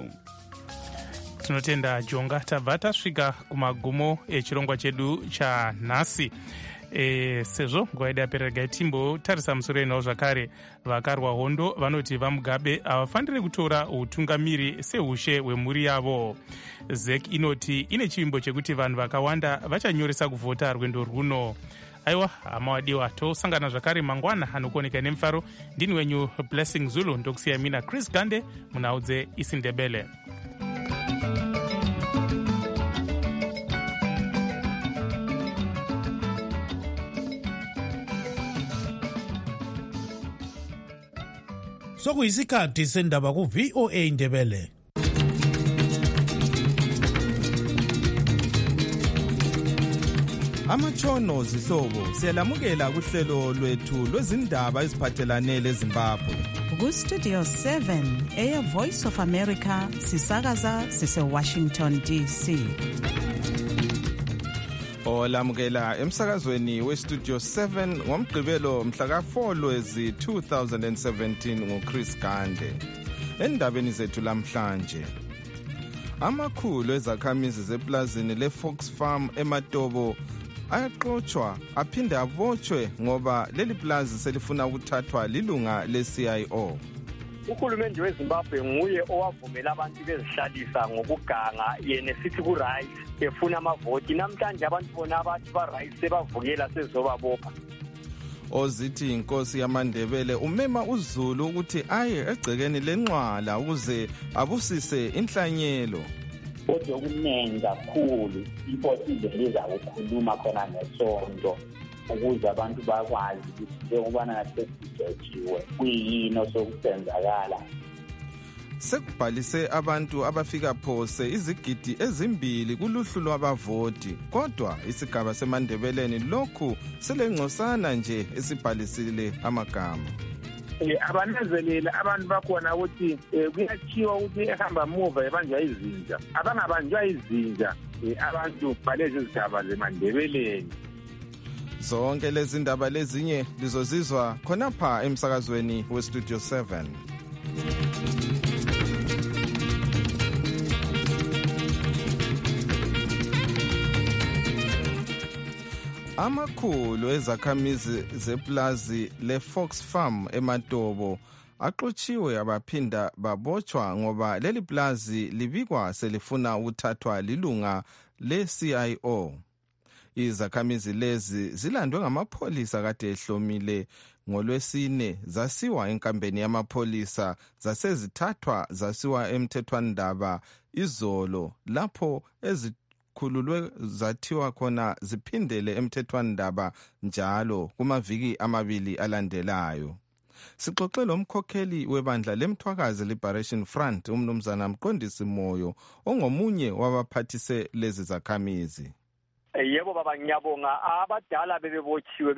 [SPEAKER 5] Tinotenda Jonga. Tabva tasvika kumagumo echirongwa chedu chanhasi. Sezvo nguva yedu yaperera timbotarisa musoro enawo zvakare. Vakarwa hondo vanoti vaMugabe havafaniri kutora utungamiri seushe hwemhuri yavo. ZEC inoti ine chivimbo chekuti vanhu vakawanda vachanyoresa kuvhota rwendo runo. Aiwa hama wadiwa, tosangana zvakare mangwana. Anokuoneka nemufaro ndini wenyu Blessing Zulu, ndokusiya mina Chris Gande munhau dzeIsiNdebele.
[SPEAKER 4] sokuyisikhathi sendaba ku-VOA Indebele.
[SPEAKER 12] Amatshono zihlobo siyalamukela kuhlelo lwethu lwezindaba eziphathelane leZimbabwe.
[SPEAKER 2] Ku-Studio 7 Air Voice of America sisakaza sise-Washington DC.
[SPEAKER 12] Olamukela emsakazweni we-Studio 7 ngomgqibelo mhla ka-4 Lwezi 2017 nguChris Gande. Endabeni zethu lamhlanje, amakhulu ezakhamizi zeplazini le-Fox Farm eMatobo ayaxotshwa aphinde abotshwe ngoba leli plazi selifuna ukuthathwa lilunga le-CIO.
[SPEAKER 13] Uhulumende weZimbabwe nguye owavumela abantu bezihlalisa ngokuganga yena sithi ku-right efuna amavoti. Namhlanje abantu bona abathi ba-right sebavukela sezobabopha.
[SPEAKER 12] Ozithi inkosi yamaNdebele umema uZulu ukuthi aye egcekeni lenqwala ukuze abusise inhlanyelo.
[SPEAKER 14] Kodwa okuningi kakhulu inkosi iveliza ukukhuluma khona ngesonto ukuze abantu bakwazi ukuthi njengobana nasekujotshiwe kuyini osokusenzakala.
[SPEAKER 12] Sekubhalise abantu abafika phose izigidi ezimbili kuluhlu lwabavoti, kodwa isigaba seMandebeleni lokhu selengcosana nje esibhalisile amagama.
[SPEAKER 9] Abanezelela abantu bakhona ukuthi kuyathiwa ukuthi ehamba muva ebanjwa izinja, abangabanjwa izinja abantu balezi zigaba zeMandebeleni.
[SPEAKER 12] Zonke lezi ndaba lezinye lizozizwa khonapha emsakazweni we-Studio 7. Amakhulu ezakhamizi zeplazi le-Fox Farm eMatobo axotshiwe abaphinda babotshwa ngoba leli plazi libikwa selifuna ukuthathwa lilunga le-CIO. Izakhamizi lezi zilandwe ngamapholisa kade ehlomile ngoLwesine zasiwa enkambeni yamapholisa zasezithathwa zasiwa emthethwandaba izolo lapho khululwe zathiwa khona ziphindele emthethwandaba njalo kumaviki amabili alandelayo. Sixoxe lomkhokheli webandla leMthwakazi Liberation Front umnumzana Mqondisi Moyo ongomunye wabaphathise lezi zakhamizi.
[SPEAKER 13] Yebo baba ngiyabonga, abadala bebebotshiwe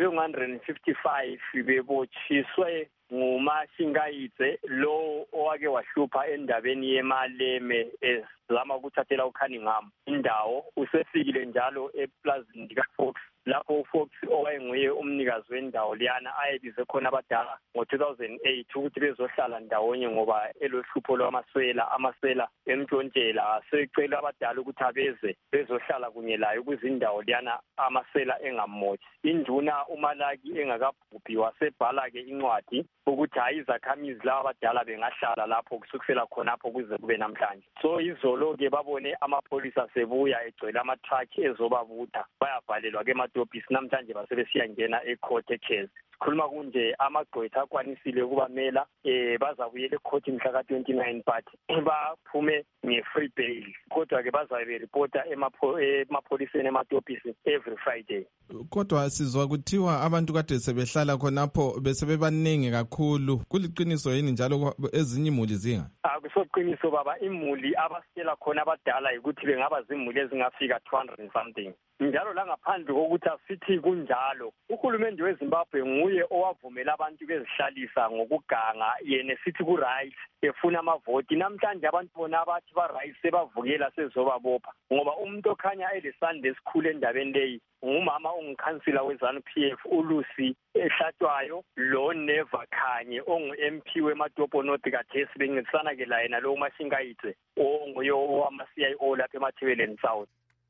[SPEAKER 13] be-155 bebotshiswe nguMashingayitse lo owake wahlupha endabeni yemaleme ezama ukuthathela uCunningham indawo. Usefikile njalo eplazini likaFox lapho uFox owayenguye umnikazi wendawo liyana ayebize khona abadala ngo-2008 ukuthi bezohlala ndawonye ngoba elohlupho amasela emtshontshela. Secela abadala ukuthi abeze bezohlala kunye layo kwizindawo liyana amasela engamotshi. Induna uMalaki engakabhubhi wasebhala-ke incwadi ukuthi hayi izakhamizi laba abadala bengahlala lapho kusukisela khonapho kuze kube namhlanje. So izolo-ke babone amapholisa sebuya egcwele amatraki ezobabutha bayavalelwa-ke emadobhisi. Namhlanje basebesiyangena ecourt eChase. Sikhuluma kunje amagqwetha akwanisile ukubamela bazabuyela ecourt mhla ka-29 but baphume nge-free bail, kodwa-ke bazabe beripota emapholiseni emadobhisi every Friday.
[SPEAKER 12] Kodwa sizwa kuthiwa abantu kade sebehlala khonapho besebebaningi kakhulu. Kuliqiniso yini njalo ezinye imuli zinga?
[SPEAKER 13] Akusoqiniso baba, imuli abasitshela khona abadala ukuthi bengaba zimuli ezingafika 200 and something. Njalo la ngaphandle kokuthi asithi kunjalo, uhulumende weZimbabwe nguye owavumela abantu bezihlalisa ngokuganga yena sithi ku-right efuna amavoti. Namhlanje abantu bona abathi ba-right sebavukela sezobabopha ngoba umuntu okhanya elesandla esikhulu endabeni leyi ngumama ongukhansila we-ZANU-PF uLucy Ehlatshwayo lo Neva Khanye ongu-MP weMatopo North kathesi bencedisana-ke la yena lo Mashingayitse onguye owama-CIO lapha eMathebeleni South.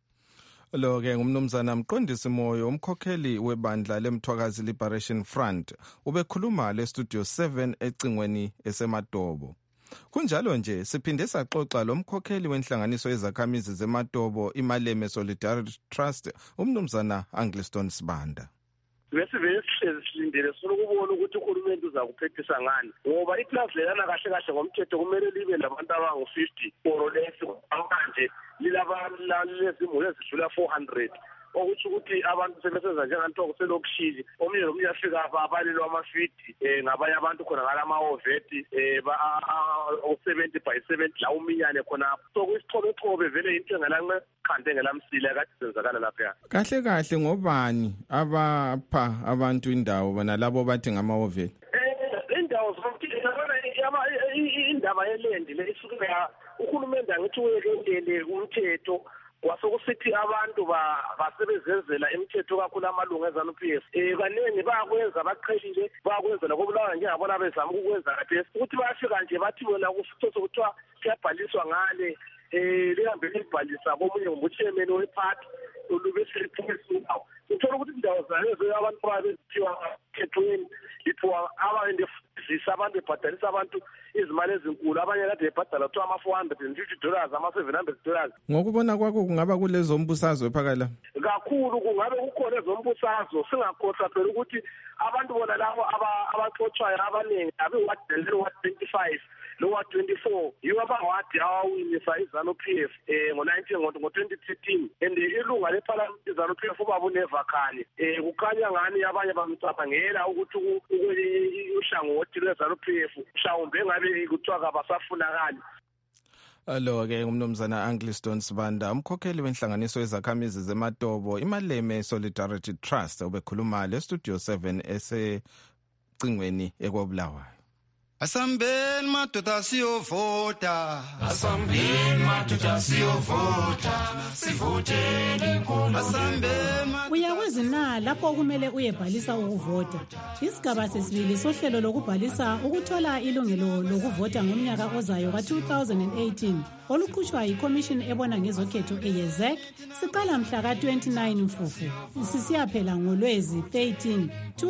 [SPEAKER 12] Lo-ke ngumnumzana Mqondisi Moyo umkhokheli webandla leMthwakazi Liberation Front ubekhuluma le-Studio 7 ecingweni eseMatobo. Kunjalo nje siphinde saxoxa lomkhokheli wenhlanganiso yezakhamizi zeMatobo iMaleme Solidarity Trust umnumzana Angliston Sibanda.
[SPEAKER 15] Besivele silindele ukubona ukuthi uhulumende uza kuphephisa ngani ngoba iplazi lelana kahle kahle ngomthetho kumele libe labantu abangu-50 or less. Manje lilezimuli ezidlula 400 okuthi ukuthi abantu sebesenza njengantoko selokishili omunye nomunye afika abalelwa amafidi ngabanye abantu khona ngalama-oveti u-70/70 la uminyane khonapho. So kuyisichobechobhe vele into engelakhande engelamsile kade senzakala lapha.
[SPEAKER 12] Kahle kahle ngobani abapha abantu indawo bona labo bathi ngama-oveti?
[SPEAKER 15] Indawo zonke indaba yelendi le isuke uhulumende angithi uyekendele umthetho kwasokusithi abantu basebezenzela imithetho kakhulu amalungu eZANU-PF. Kaningi bayakwenza baqhelile bayakwenza lokubulawa njengabona bezama ukwenza kade ukuthi bayafika nje bathi bona kuthiwa kuyabhaliswa ngale lihambe libhalisa komunye nguchairman wephathi olubeseliphumisiwayo. Uthola ukuthi indawo zalezo abantu babezithiwa khethweni lithiwa abanye befundisa abantu bebhadalisa abantu izimali ezinkulu, abanye kade bebhadala kuthiwa $450 $700.
[SPEAKER 12] Ngokubona kwakho kungaba kulezo mbusazwe phakala
[SPEAKER 15] kakhulu, kungabe kukhona ezombusazwe. Singakhohlwa phela ukuthi abantu bona labo abaxotshwayo abaningi abe-Ward 25 lo-Ward 24 yiwo abawadi awawinisa iZANU-PF ngo-2013 and ilunga lephalamende iZANU-PF ubaba uNevakhane kukhanya ngani abanye bamcabangela ukuthi uhlangothi lweZANU-PF mhlawumbe ngabe kuthiwa kabasafunakali.
[SPEAKER 12] Lo-ke umnumzana Angliston Sibanda, umkhokheli wenhlanganiso yezakhamizi zeMatobo iMaleme Solidarity Trust, ubekhuluma leStudio 7 esecingweni eKobulawayo.
[SPEAKER 16] Asambeni madoda siyovota, asambeni madoda siyovota, sivoteni inkulumo.
[SPEAKER 3] Uyakwazi na lapho kumele uyebhalisa ukuvota. Isigaba sesibili sohlelo lokubhalisa ukuthola ilungelo lokuvota ngomnyaka ozayo ka-2018 oluqhutshwa yiCommission ebona ngezokhetho eYezek siqala mhla ka-29 Mfufu sisiyaphela ngoLwezi 13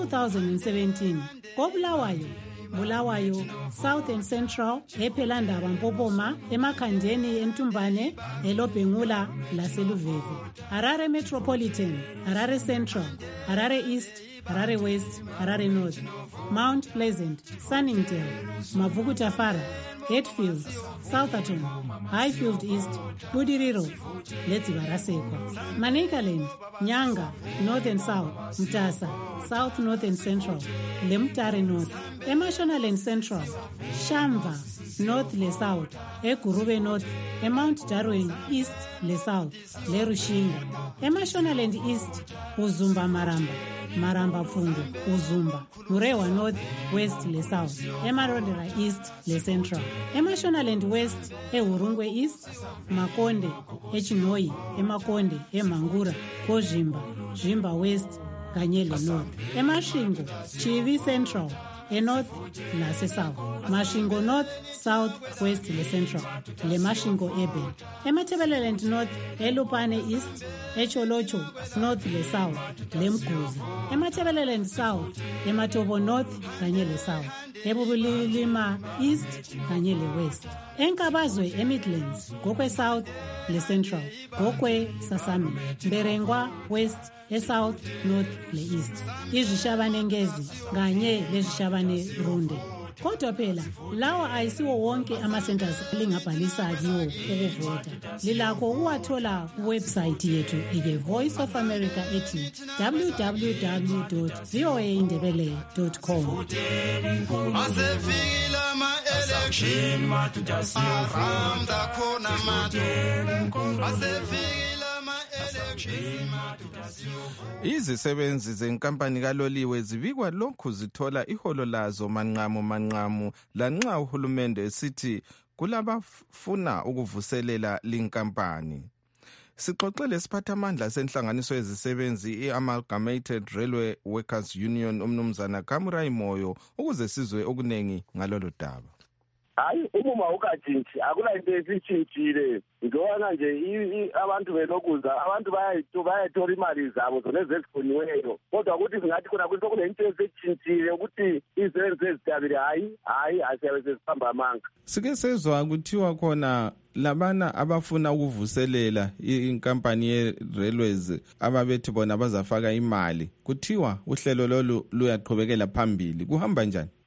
[SPEAKER 3] 2017 koBulawayo, Bulawayo, South and Central, ePhelandaba Mpopoma, eMakhandeni eNtumbane, eLobhengula laseLuveve. Harare Metropolitan, Harare Central, Harare East, Harare West, Harare North, Mount Pleasant, Sunningdale, Mavukutafara, Hatfield, Southerton, Highfield East, Budiriro, Letsibaraseko, Manicaland, Nyanga, North and South, Mtasa, South, North and Central, Lemtare North, Emashonaland Central, Shamva, North le South, Egurube North, Mount Darwin East le South, le Rushinga, Emashonaland East, Uzumba Maramba, Maramba Fundu, Uzumba, Murewa North, West le South, Emarodera East le Central, Emashonaland West, Urungwe East, Makonde, Echinoi, Emakonde, Emangura, Kozhimba, Jimba West, Kanyele North, Emashingo, Chivi Central, North nase South, Mashingo North, South, West le Central, le Mashingo Urban, Emathebeleland North, Elupane East, Echolocho North le South, le Mguzi, Emathebeleland South, Ematobo North kanye le South, Ebubulilima East kanye le West, Enkabazwe eMidlands, Gokwe South le Central, Gokwe Sasami, Mberengwa West, eSouth, North le East, izishabane ngezi kanye lezishabane Runde. Kodwa phela lawa ayisiwo wonke ama-centers elingabhalisa kiwo ukuvota. Lilakho ukuwathola kuwebsite yethu Voice of America ethi www.voaindebele.com.
[SPEAKER 16] Asefikile ama-election madoda siyovota khona madoda asefikile ama-election madoda siyovota.
[SPEAKER 12] Izisebenzi zenkampani kaloliwe zibikwa lokhu zithola iholo lazo manqamu lanxa uhulumende esithi kulabafuna ukuvuselela linkampani. Sixoxele siphathamandla senhlanganiso yezisebenzi i-Amalgamated Railway Workers Union umnumzana Kamurai Moyo ukuze sizwe okunengi ngalolu daba.
[SPEAKER 6] Hayi uma ukajinji akula into esitshintshile ngibona nje abantu belokuza abantu bayayithola imali zabo zona ezifuniweyo kodwa ukuthi singathi khona kuyinto kunento esitshintshile ukuthi izenze ezitabile hayi asiyabe sesihamba amanga.
[SPEAKER 12] Sike sezwa kuthiwa khona labana abafuna ukuvuselela inkampani ye-railways ababethi bona bazafaka imali kuthiwa uhlelo lolu luyaqhubekela phambili kuhamba njani?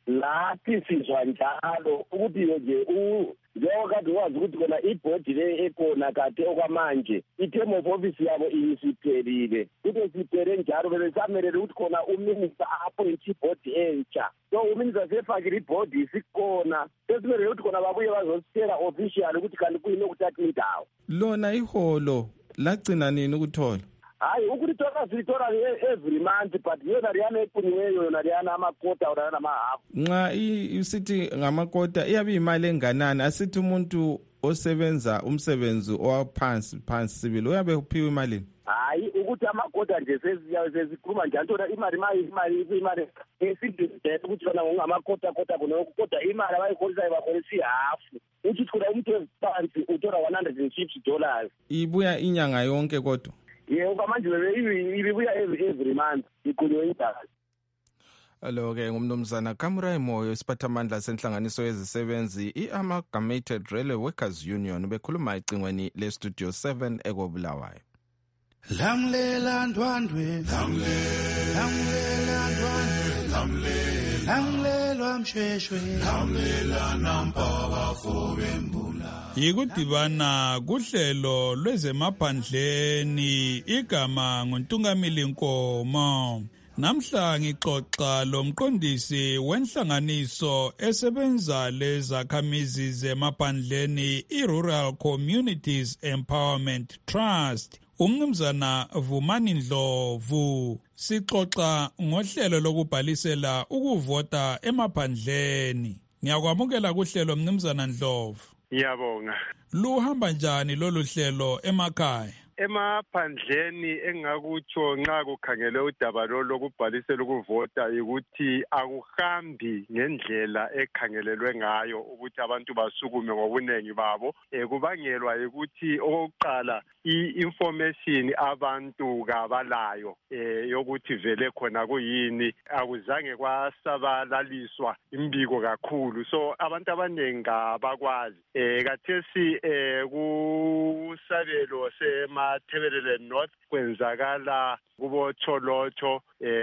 [SPEAKER 6] lathi sizwa njalo ukuthi nje njengoba kade wazi ukuthi kona ibhodi le ekhona kade okwamanje i-term of office yabo isiphelile kuthe siphele njalo bebesamelele ukuthi khona uminister appoint ibhodi entsha so uminister sefakile ibhodi isikhona sesimele ukuthi khona babuye bazositshela official ukuthi kanti kuyini okuthatha indawo
[SPEAKER 12] lona iholo lagcina nini ukuthola
[SPEAKER 6] hayi ukulithola silithola every month but yona liyana eqiniweyo yona liyana amakota or amahafu
[SPEAKER 12] nxa usithi ngamakota iyabe imali enganani asithi umuntu osebenza umsebenzi owaphansi sibili uyabe uphiwe imali
[SPEAKER 6] hayi ukuthi amakota nje sesikhuluma njalo ntona imali esindizela ukuthi yona ngamakota kodwa imali abayikholisayo bakholisa ihafu uthi khona umuntu wesiphansi uthola $150
[SPEAKER 12] ibuya inyanga yonke kodwa
[SPEAKER 6] yebo manje ibibuya every month iqhunywe indaba
[SPEAKER 12] Alo-ke ngumnumzana Kamurai Moyo isiphathamandla senhlanganiso yezisebenzi i-Amalgamated Railway Workers Union bekhuluma ecingweni le-Studio 7 ekobulawayo.
[SPEAKER 16] Lamlela ndwandwe lamlelwa mshweshwe lamlela nampaba fobembula
[SPEAKER 17] yikudibana kuhlelo lwezemaphandleni igama nguNtungamili Nkomo. Namhla ngixoxa lomqondisi wenhlanganiso esebenza lezakhamizi zemaphandleni i-Rural Communities Empowerment Trust umnumzana Vumani Ndlovu. Sixoxa ngohlelo lokubhalisela ukuvota emaphandleni. Ngiyakwamukela kuhlelo mnumzana Ndlovu.
[SPEAKER 18] Ngiyabonga.
[SPEAKER 17] Luhamba njani lolu hlelo emakhaya?
[SPEAKER 18] Emaphandleni engakutsho nxa kukhangele udaba lokubhalisela ukuvota ukuthi akuhambi ngendlela ekhangelelwe ngayo ukuthi abantu basukume ngobunengi babo kubangelwa ukuthi okokuqala i-information abantu kabalayo yokuthi vele khona kuyini akuzange kwasabalaliswa imbiko kakhulu so abantu abanengi abakwazi kathesi kusabelo Mathebelele North kwenzakala kubo Cholocho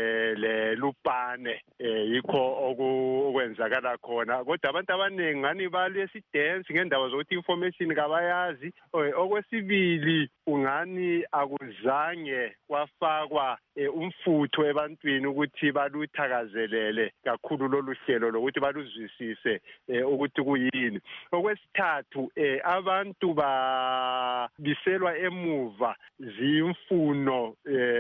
[SPEAKER 18] leLupane yikho okwenzakala khona kodwa abantu abaningi ngani balesi dance ngendawo zokuthi information kabayazi okwesibili ungani akuzange kwafakwa umfutho ebantwini ukuthi baluthakazelele kakhulu lolu hlelo lokuthi baluzwisise ukuthi kuyini okwesithathu abantu biselwa emuva zimfuno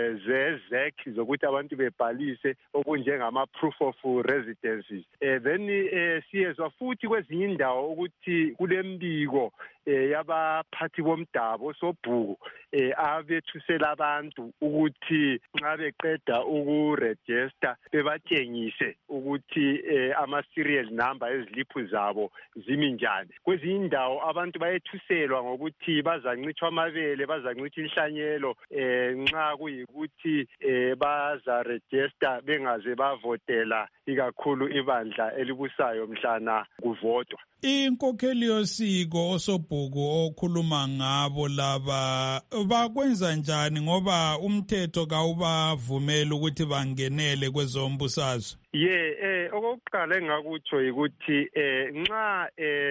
[SPEAKER 18] zezek zokuthi abantu bebhalise okunjengama proof of residences then siyezwa futhi kwezinye indawo ukuthi kulembiko yabaphathi bomdabo sobhuku abethusela abantu ukuthi nxa beqeda ukuregister bebatshengise ukuthi ama serial number eziliphu zabo zimi njani kwezinye indawo abantu bayethuselwa ngokuthi bazancitshwa amabele bazancitshwa inhlanyelo nxa kuyikuthi baza register bengaze bavotela ikakhulu ibandla elibusayo mhlana kuvotwa
[SPEAKER 17] inkokheli yosiko osobhuku okhuluma ngabo laba bakwenza njani ngoba umthetho kawubavumela ukuthi bangenele kwezombusazwe
[SPEAKER 18] okokuqala engakutsho ukuthi nxa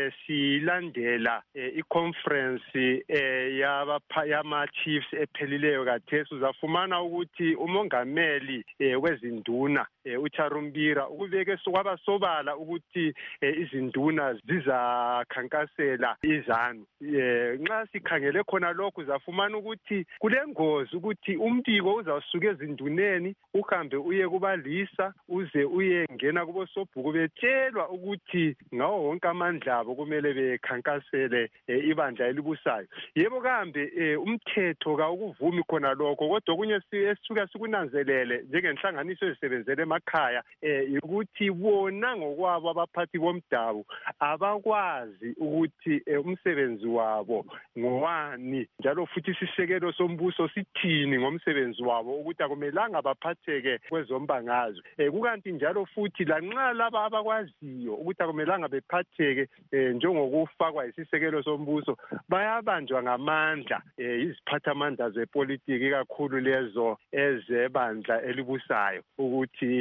[SPEAKER 18] silandela iconference yama chiefs ephelileyo kathesi uzafumana ukuthi umongameli wezinduna uCharumbira ukubeke kwabasobala ukuthi izinduna zizakhankasela izanu nxa sikhangele khona lokho uzafumana ukuthi kulengozi ukuthi umbiko uzasuka ezinduneni uhambe uye kubalisa uze uyengena kubo sobhuku betshelwa ukuthi ngawo wonke amandla abo kumele bekhankasele ibandla elibusayo yebo kambe umthetho kawukuvumi khona lokho kodwa kunye esisuka sikunanzelele njengenhlanganiso ezisebenzele emakhaya ukuthi bona ngokwabo abaphathi bomdabu abakwazi ukuthi umsebenzi wabo ngowani njalo futhi isisekelo sombuso sithini ngomsebenzi wabo ukuthi akumelanga baphatheke kwezombangazwe kukanti njalo futhi lanxa laba abakwaziyo ukuthi akumelanga bephatheke njengokufakwa isisekelo sombuso bayabanjwa ngamandla iziphathamandla zepolitiki kakhulu lezo ezebandla elibusayo ukuthi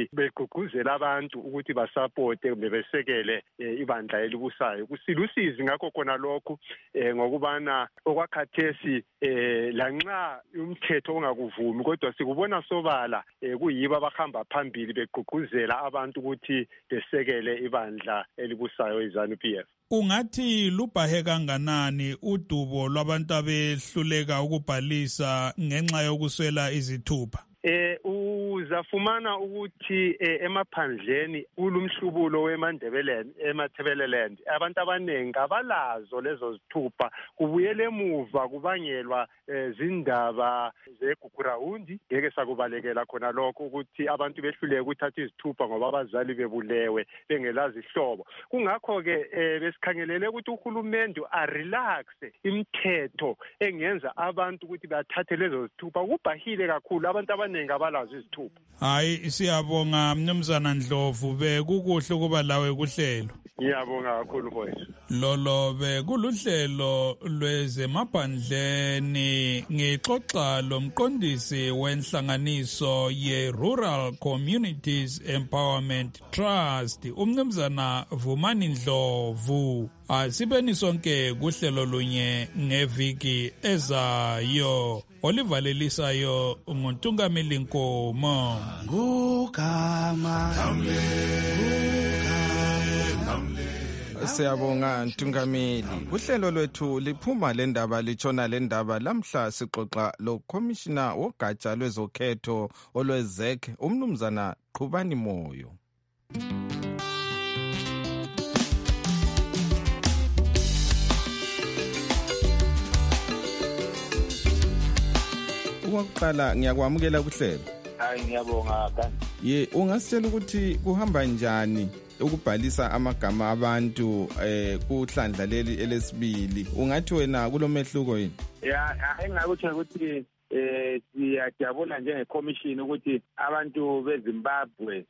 [SPEAKER 18] ukuthi begqugquzela abantu ukuthi basapote kumbe besekele ibandla elibusayo. Kusilusizi ngakho khona lokhu ngokubana okwakhathesi lanxa umthetho ongakuvumi kodwa sikubona sobala kuyibo abahamba phambili begqugquzela abantu ukuthi besekele ibandla elibusayo iZANU-PF.
[SPEAKER 17] Ungathi lubahe kanganani udubo lwabantu abehluleka ukubhalisa ngenxa yokuswela izithupha? Uzafumana ukuthi emaphandleni kulumhlubulo weMathebeleland abantu abaningi abalazo lezo zithupha, kubuyele emuva kubangelwa zindaba zeGugurawundi. Ngeke sakubalekela khona lokho ukuthi abantu behluleke ukuthatha izithupha ngoba abazali bebulewe bengelazi ihlobo. Kungakho-ke besikhangelele ukuthi uhulumende arelaxe imithetho engenza abantu ukuthi bathathe lezo zithupha. Kubhahile kakhulu, abantu abaningi abalazo izithupha. Hayi, siyabonga Mnumzana Ndlovu, bekukuhle ukuba lawe kuhlelo.
[SPEAKER 18] Ngiyabonga kakhulu mfowethu.
[SPEAKER 17] Lolo bekuluhlelo lwezemaphandleni, ngixoxa lomqondisi wenhlanganiso ye-Rural Communities Empowerment Trust, uMnumzana Vumani Ndlovu. Asibeni sonke kuhlelo lunye ngeviki ezayo. Olivalelisayo nguNtungameli Nkomo.
[SPEAKER 12] Siyabonga Ntungameli. Uhlelo lwethu liphuma lendaba litshona lendaba. Lamhla sixoxa lo Commissioner wogatsha lwezokhetho olwezek uMnumzana Qhubani Moyo. Ukuqala ngiyakwamukela kuhlelo.
[SPEAKER 14] Hayi, ngiyabonga kanti.
[SPEAKER 12] Ungasitshela ukuthi kuhamba njani ukubhalisa amagama abantu kuhlandla leli elesibili? Ungathi wena kulomehluko yini?
[SPEAKER 7] Engakuthi ukuthi siyajabula njenge-commission ukuthi abantu beZimbabwe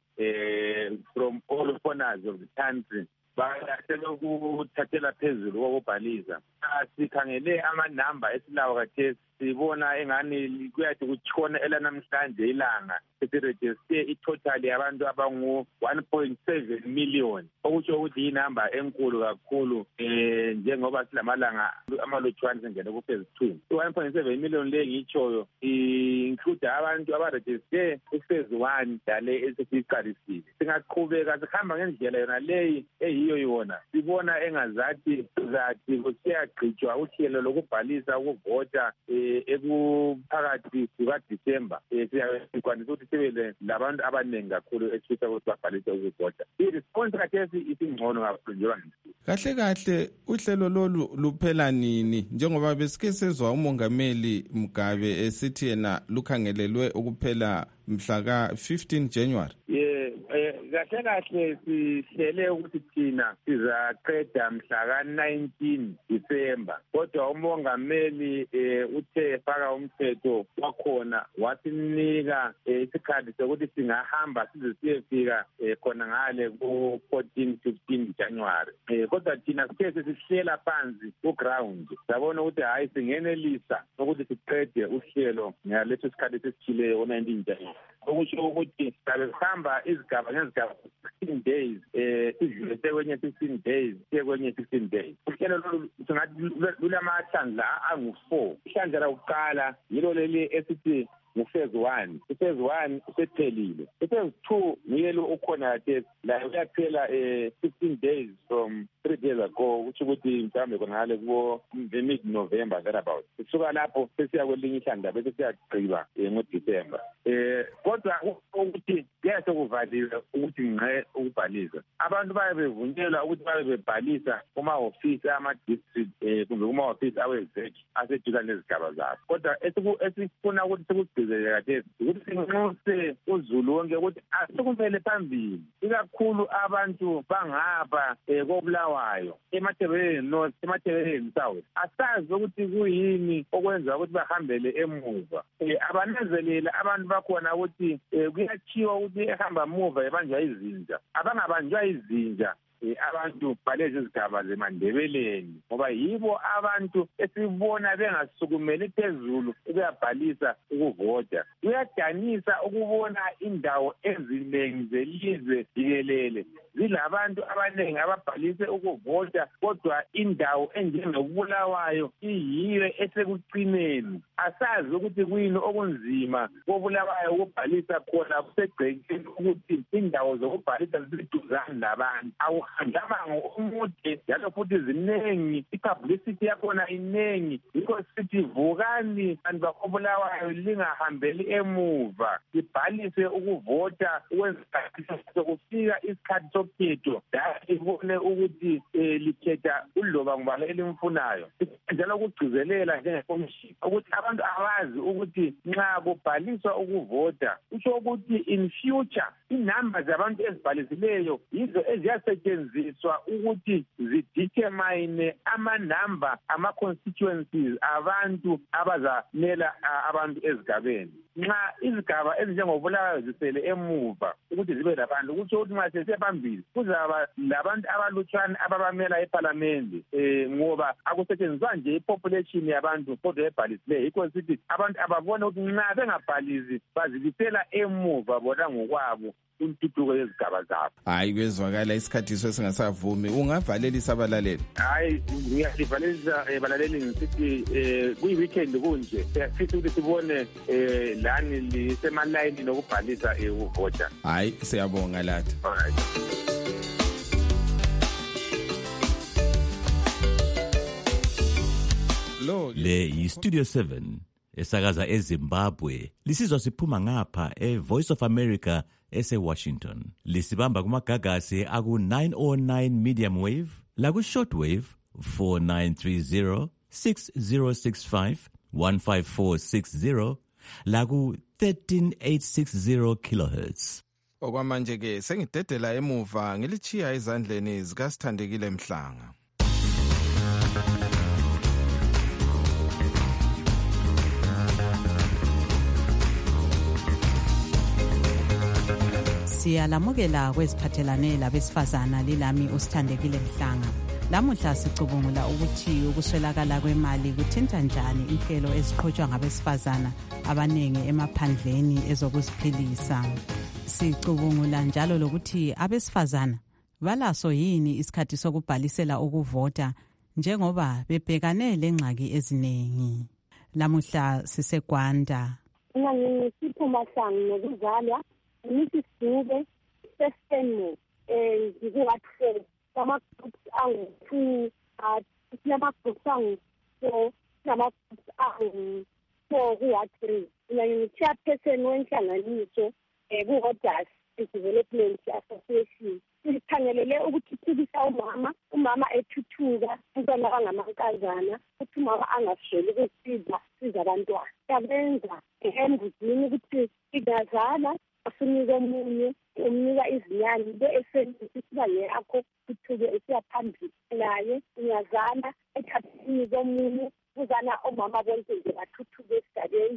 [SPEAKER 7] from all corners of the country bayasebekuthathela phezulu kokubhalisa. Sikhangele amanamba esilawo khathesi, sibona engani kuyathi kutshona elanamhlanje ilanga sesirejiste itotal yabantu abangu 1.7 million, okutsho ukuthi inamba enkulu kakhulu njengoba silamalanga amalutshwane sengene ku-phase 2. 1.7 million le ngitshoyo include abantu abarejiste ku-phase 1 dale esesiyiqalisile. Singaqhubeka sihamba ngendlela yona leyi eyiyo yona, sibona engazathi kusiyagqitshwa uhlelo lokubhalisa ukuvota ekuphakathi kukaDisemba. Sikwanisa ukuthi sibe labantu abaningi kakhulu esifisa ukuthi babhalise ukuvota. I-response kathesi isingcono kakhulu njengoba
[SPEAKER 12] kahle kahle. Uhlelo lolu luphela nini, njengoba besike sezwa uMongameli Mugabe esithi yena lukhangelelwe ukuphela mhla ka-15 January?
[SPEAKER 7] Kahle kahle sihlele ukuthi thina sizaqeda mhla ka-19 December, kodwa uMongameli uthe faka umthetho wakhona wasinika isikhathi sokuthi singahamba size siyefika khona ngale ku-14-15 January. Kodwa thina sithe sesihlela phansi ku-ground sabona ukuthi hayi singenelisa ukuthi siqede uhlelo ngaleso sikhathi sesithileyo ku-19 January. Okusho ukuthi sabe sihamba izigaba ngezigaba 16 days, sidlule sekwenye 16 days, sekwenye 16 days. Uhlelo lolu singathi lulamahlandla angu-4. Ihlandla lokuqala yilo leli esithi ngu-phase 1. I-phase 1 usephelile. I-phase 2 nguyelo ukhona kathesi la uyaphela 16 days from 3 days ago, kutsho ukuthi mhlawumbe khonangale kubo mid-November thereabout. Kusuka lapho sesiya kwelinye ihlandla bese siyagqiba ngoDisemba. Kodwa ukuthi kuyase kuvaliwe ukuthi ngqe ukubhalisa. Abantu baye bevunyelwa ukuthi babe bebhalisa kuma-ofisi ama-district kumbe kuma-ofisi awezek aseduzane nezigaba zabo. Kodwa esifuna ukuthi sikugqizele kathesi ukuthi sinxuse uzulu wonke ukuthi asikumele phambili, ikakhulu abantu bangapha koBulawayo, eMathebeleni North, eMathebeleni South. Asazi ukuthi kuyini okwenza ukuthi bahambele emuva. Abanezelela abantu bakhona ukuthi kuyathiwa ukuthi ehamba muva ebanjwa izinja. Abangabanjwa izinja abantu balezi zigaba zeMandebeleni, ngoba yibo abantu esibona bengasukumeli phezulu ukuyabhalisa ukuvota. Kuyadanisa ukubona indawo ezinengi zelizwe jikelele zilabantu abanengi ababhalise ukuvota, kodwa indawo enjengoBulawayo iyiyo esekucineni. Asazi ukuthi kuyini okunzima koBulawayo ukubhalisa khona kusegcekeni ukuthi indawo zokubhalisa ziseduzane labantu. Awuhambanga umude njalo futhi zinengi, ipublicity yakhona inengi. Yikho sithi vukani bantu bakoBulawayo lingahambeli emuva, libhalise ukuvota ukwenzela sokufika isikhathi sokhetho libone ukuthi likhetha uloba ngubani elimfunayo. Njalo ukugcizelela njengekomishini ukuthi abantu abazi ukuthi nxa kubhaliswa ukuvota kusho ukuthi in future inamba zabantu ezibhalisileyo yizo eziyasetshenziswa ukuthi zidetermine amanamba ama-constituencies abantu abazamela abantu ezigabeni. Nxa izigaba ezinjengoBulawayo zisele emuva ukuthi zibe labantu, kutsho ukuthi nxa sesiyaphambili kuzaba labantu abalutshwane ababamela ePhalamende, ngoba akusetshenziswa nje ipopulation yabantu kodwa ebhalisileyo. Yikho sithi abantu ababone ukuthi nxa bengabhalisi bazibisela emuva bona ngokwabo intuthuko yezigaba zabo.
[SPEAKER 12] Hayi, kwezwakala isikhathi esingasavumi. Ungavalelisa abalaleli?
[SPEAKER 7] Hayi, ngiyalivalelisa balaleli ngisithi kuyi-weekend kunje siyafisa ukuthi sibone lani lisemalini nokubhalisa ukuvota.
[SPEAKER 12] Hayi, siyabonga lathi.
[SPEAKER 7] Alright.
[SPEAKER 19] Le yi-Studio 7 esakaza eZimbabwe, lisizwa siphuma ngapha eVoice of America ese-Washington. Lisibamba kumagagasi aku-909 medium wave laku-shortwave 4930 6065 15460 laku-13860 kilohertz.
[SPEAKER 12] Okwamanje-ke sengidedela emuva ngilichiya ezandleni zikaSithandekile Mhlanga.
[SPEAKER 2] Siyalamukela kweziphathelane labesifazana lilami uSithandekile Mhlanga. Lamuhla sicubungula ukuthi ukuswelakala kwemali kuthinta njani inhlelo eziqhutshwa ngabesifazana abanengi emaphandleni ezokuziphilisa. Sicubungula njalo lokuthi abesifazana balaso yini isikhathi sokubhalisela ukuvota njengoba bebhekane lengxaki ezinengi. Lamuhla siseGwanda.
[SPEAKER 10] Ngingisiphuma Mahlangu ngokuzalwa ngithi Sibube sesemo ngikuwathi ama-groups angu-2 sinama-groups angu-4 sinama-groups angu-4 kuwa-3. Mina ngingu-chairperson wenhlanganiso ku-Hodas Development Association. Sikhangelele ukuthuthukisa umama ethuthuka, umntwana abangamankazana, ukuthi umama angasweli ukusiza abantwana. Siyabenza embuzini ukuthi ingazala asinike omunye, umnika izinyane into esenza siba yakho kuthuke esiyaphambili naye ingazala ethathini komunye kuzana omama bonke nje bathuthuke esigabeni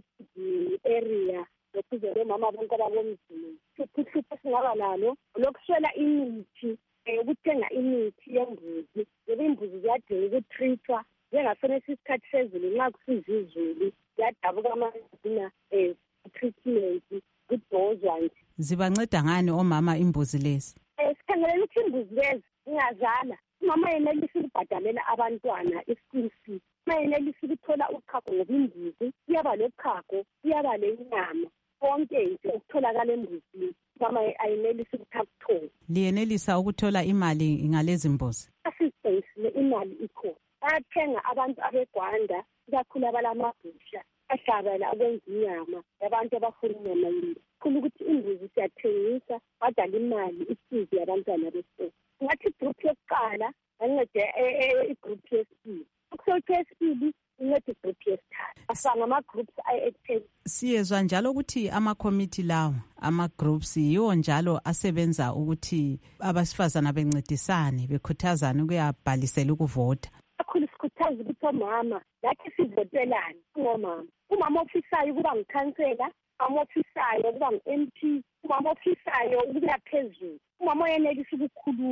[SPEAKER 10] area lokuzele omama bonke ababomzini. Siphupho singaba nalo lokuswela imithi, ukuthenga imithi yembuzi. Ngoba imbuzi ziyadinga ukutreatwa njengasona isikhathi sezulu nxa kusiza izulu ziyadabuka amazina treatment kudozwa nje.
[SPEAKER 2] Zibanceda ngani omama imbuzi lezi?
[SPEAKER 10] Sikhangelela ukuthi imbuzi lezi ingazala umama yenelisa ukubhadalela abantwana i-school fees. Uma yenelisa ukuthola uchago ngoba imbuzi iyaba lochago, iyaba lenyama, konke nje okutholakala embuzini umama ayenelisa ukuthi akuthola.
[SPEAKER 2] Liyenelisa ukuthola imali ngalezi mbuzi?
[SPEAKER 10] Asisebenzisile imali ikhona. Bayathenga abantu abeGwanda ikakhulu abalamabhusha ahlabela ukwenza inyama yabantu abafuna inyama yini. Khulu ukuthi imbuzi siyathengisa badala imali isizi yabantwana besikole. Ngathi igroup yokuqala ancede igroup yesibili. Ukusothi yesibili incede igroup yesithathu. Asanga ama-groups ayi-10.
[SPEAKER 2] Siyezwa njalo ukuthi ama-committee lawo, ama-groups yiwo njalo asebenza ukuthi abasifazana bencedisane, bekhuthazane ukuyabhalisela ukuvota.
[SPEAKER 10] Kakhulu sikhuthaza ukuthi omama lathi sivotelane ngomama. Umama ofisayo ukuba ngikhansela, umama ofisayo ukuba ngu-MP, umama ofisayo ukuya phezulu, umama oyenelisa ukukhuluma,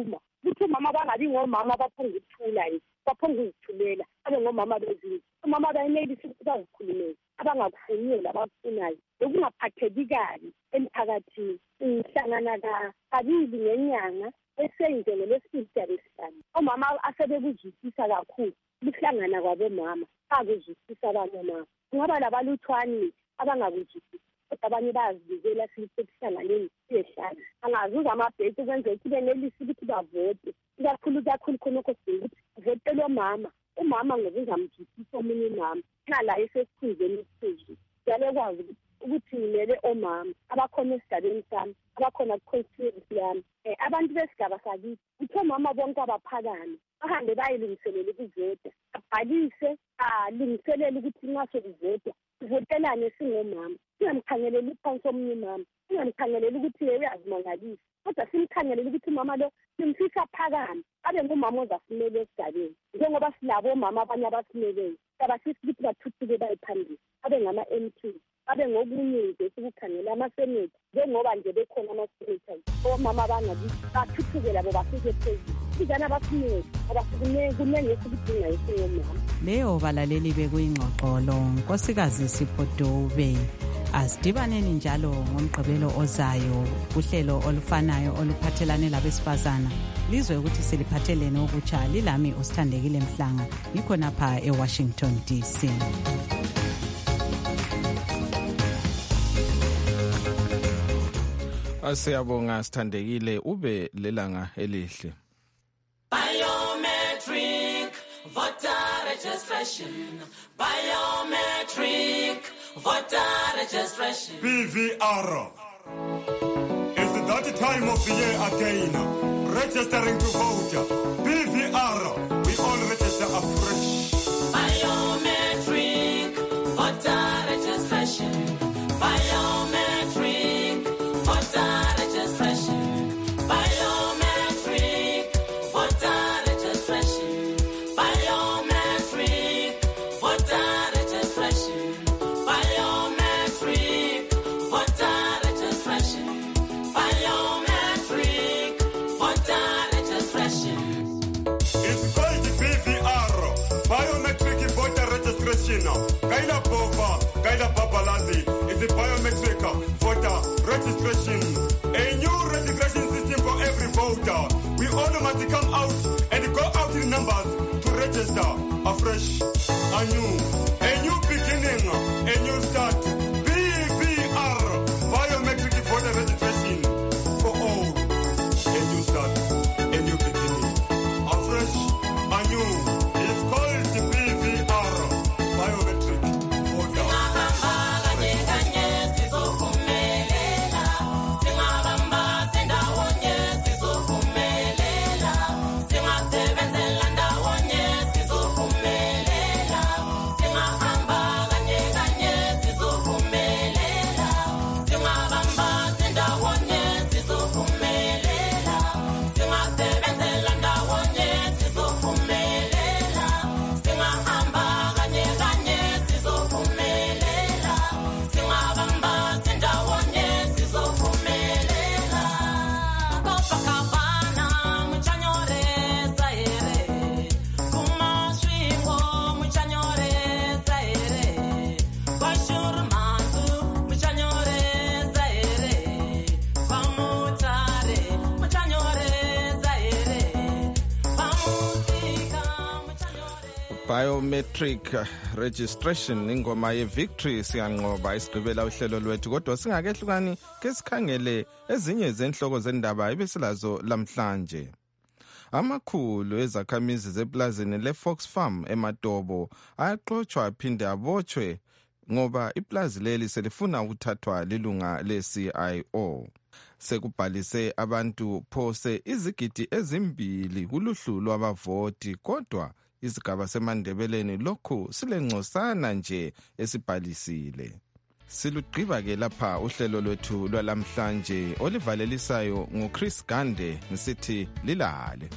[SPEAKER 10] ukuthi umama bangabi ngomama abaphonga ukuthula baphonga ukuzithulela abe ngomama bezini umama bayenelisa ukuthi bazikhulumele abangakufunela abakufunayo lokungaphatheki kabi emphakathini ngihlangana kabili ngenyanga eseyinjenge lesibili siyabehlanga omama asebekuzwisisa kakhulu ukuhlangana kwabomama bakuzwisisa abanyomama kungaba labaluthwane abangakuzwisisi kodwa abanye bayazibizela sekuhlanganeni siyehlala angazuza amabheki ukwenzela ukuthi benelise ukuthi bavote ikakhulu khonokho sikuthi votele omama umama ngokuzamjisisa omunye umama nala esesikhundleni esiphezulu njalo kwazi ukuthi ngimele omama abakhona esigabeni sami abakhona ku-constituency yami abantu besigaba sakithi ukuthi omama bonke abaphakame bahambe bayilungiselela ukuvota abhalise alungiselele ukuthi nxa sekuvotwa sivotelane singomama singamkhangeleli phansi omunye umama singamkhangeleli ukuthi uyazimangalisa kodwa simkhangelele ukuthi umama lo simfisa phakame abe ngumama ozasimele esigabeni njengoba silabo omama abanye abasimeleyo sabafisa ukuthi bathuthuke baye phambili abe ngama-MP abe ngokunye nje sikukhangela amasenate njengoba nje bekhona ama-senators omama bangakithi bathuthuke labo bafike phezulu izana abafuneki kunenge esikudinga esingomama.
[SPEAKER 2] Leyo balaleli bekuyingxoxolo nkosikazi Sipho Dube. Asidibaneni njalo ngomgqibelo ozayo uhlelo olufanayo oluphathelane labesifazana lizwe ukuthi siliphathelene okutsha lilami usithandekile Mhlanga ngikhona pha eWashington DC.
[SPEAKER 12] Asiyabonga sithandekile ube lelanga elihle.
[SPEAKER 20] Biometric voter registration. Biometric voter registration.
[SPEAKER 21] BVR. It's that time of the year again. Registering to vote. BVR. We all register afresh.
[SPEAKER 20] Biometric voter registration. Biometric voter registration. Biometric voter registration. Biometric voter registration. Biometric voter registration. Biometric voter registration.
[SPEAKER 21] It's called the BVR. Biometric voter registration. Kaila Bova, Kaila Babalazi. It's a biometric voter registration. A new registration system for every voter. We all must come out and go out in numbers to register afresh, a new beginning, a new start. BVR, biometric voter registration for all. A new start, a new beginning, afresh, anew. It's called the BVR, biometric voter.
[SPEAKER 12] Biometric registration ingoma ye-Victory siyanqoba isigqibela uhlelo lwethu kodwa singakehlukani ke sikhangele ezinye zenhloko zendaba ebesilazo lamhlanje. Amakhulu ezakhamizi zeplazini le-Fox Farm eMatobo ayaxoshwa aphinde abotshwe ngoba iplazi leli selifuna ukuthathwa lilunga le-CIO. Sekubhalise abantu phose izigidi ezimbili kuluhlu lwabavoti kodwa isigaba seMandebeleni lokhu silengcosana nje esibhalisile. Silugqiba ke lapha uhlelo lwethu lwalamhlanje olivalelisayo nguChris Gande ngisithi lilale.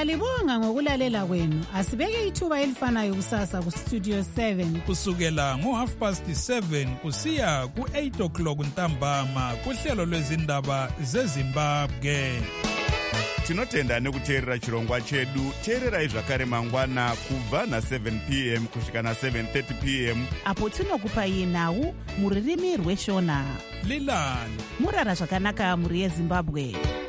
[SPEAKER 3] Siyalibonga ngokulalela kwenu. Asibeke ithuba elifanayo kusasa kuStudio 7
[SPEAKER 17] kusukela ngo7:30 kusiya ku8 ntambama kuhlelo lwezindaba zeZimbabwe.
[SPEAKER 1] Tinotenda nekuteerera chirongwa chedu. Teererai zvakare mangwana kubva na7 p.m. kusvika na7:30 p.m.
[SPEAKER 2] apo tinokupai nhau muririmi rweshona.
[SPEAKER 17] Lilani
[SPEAKER 2] murara zvakanaka muri yeZimbabwe.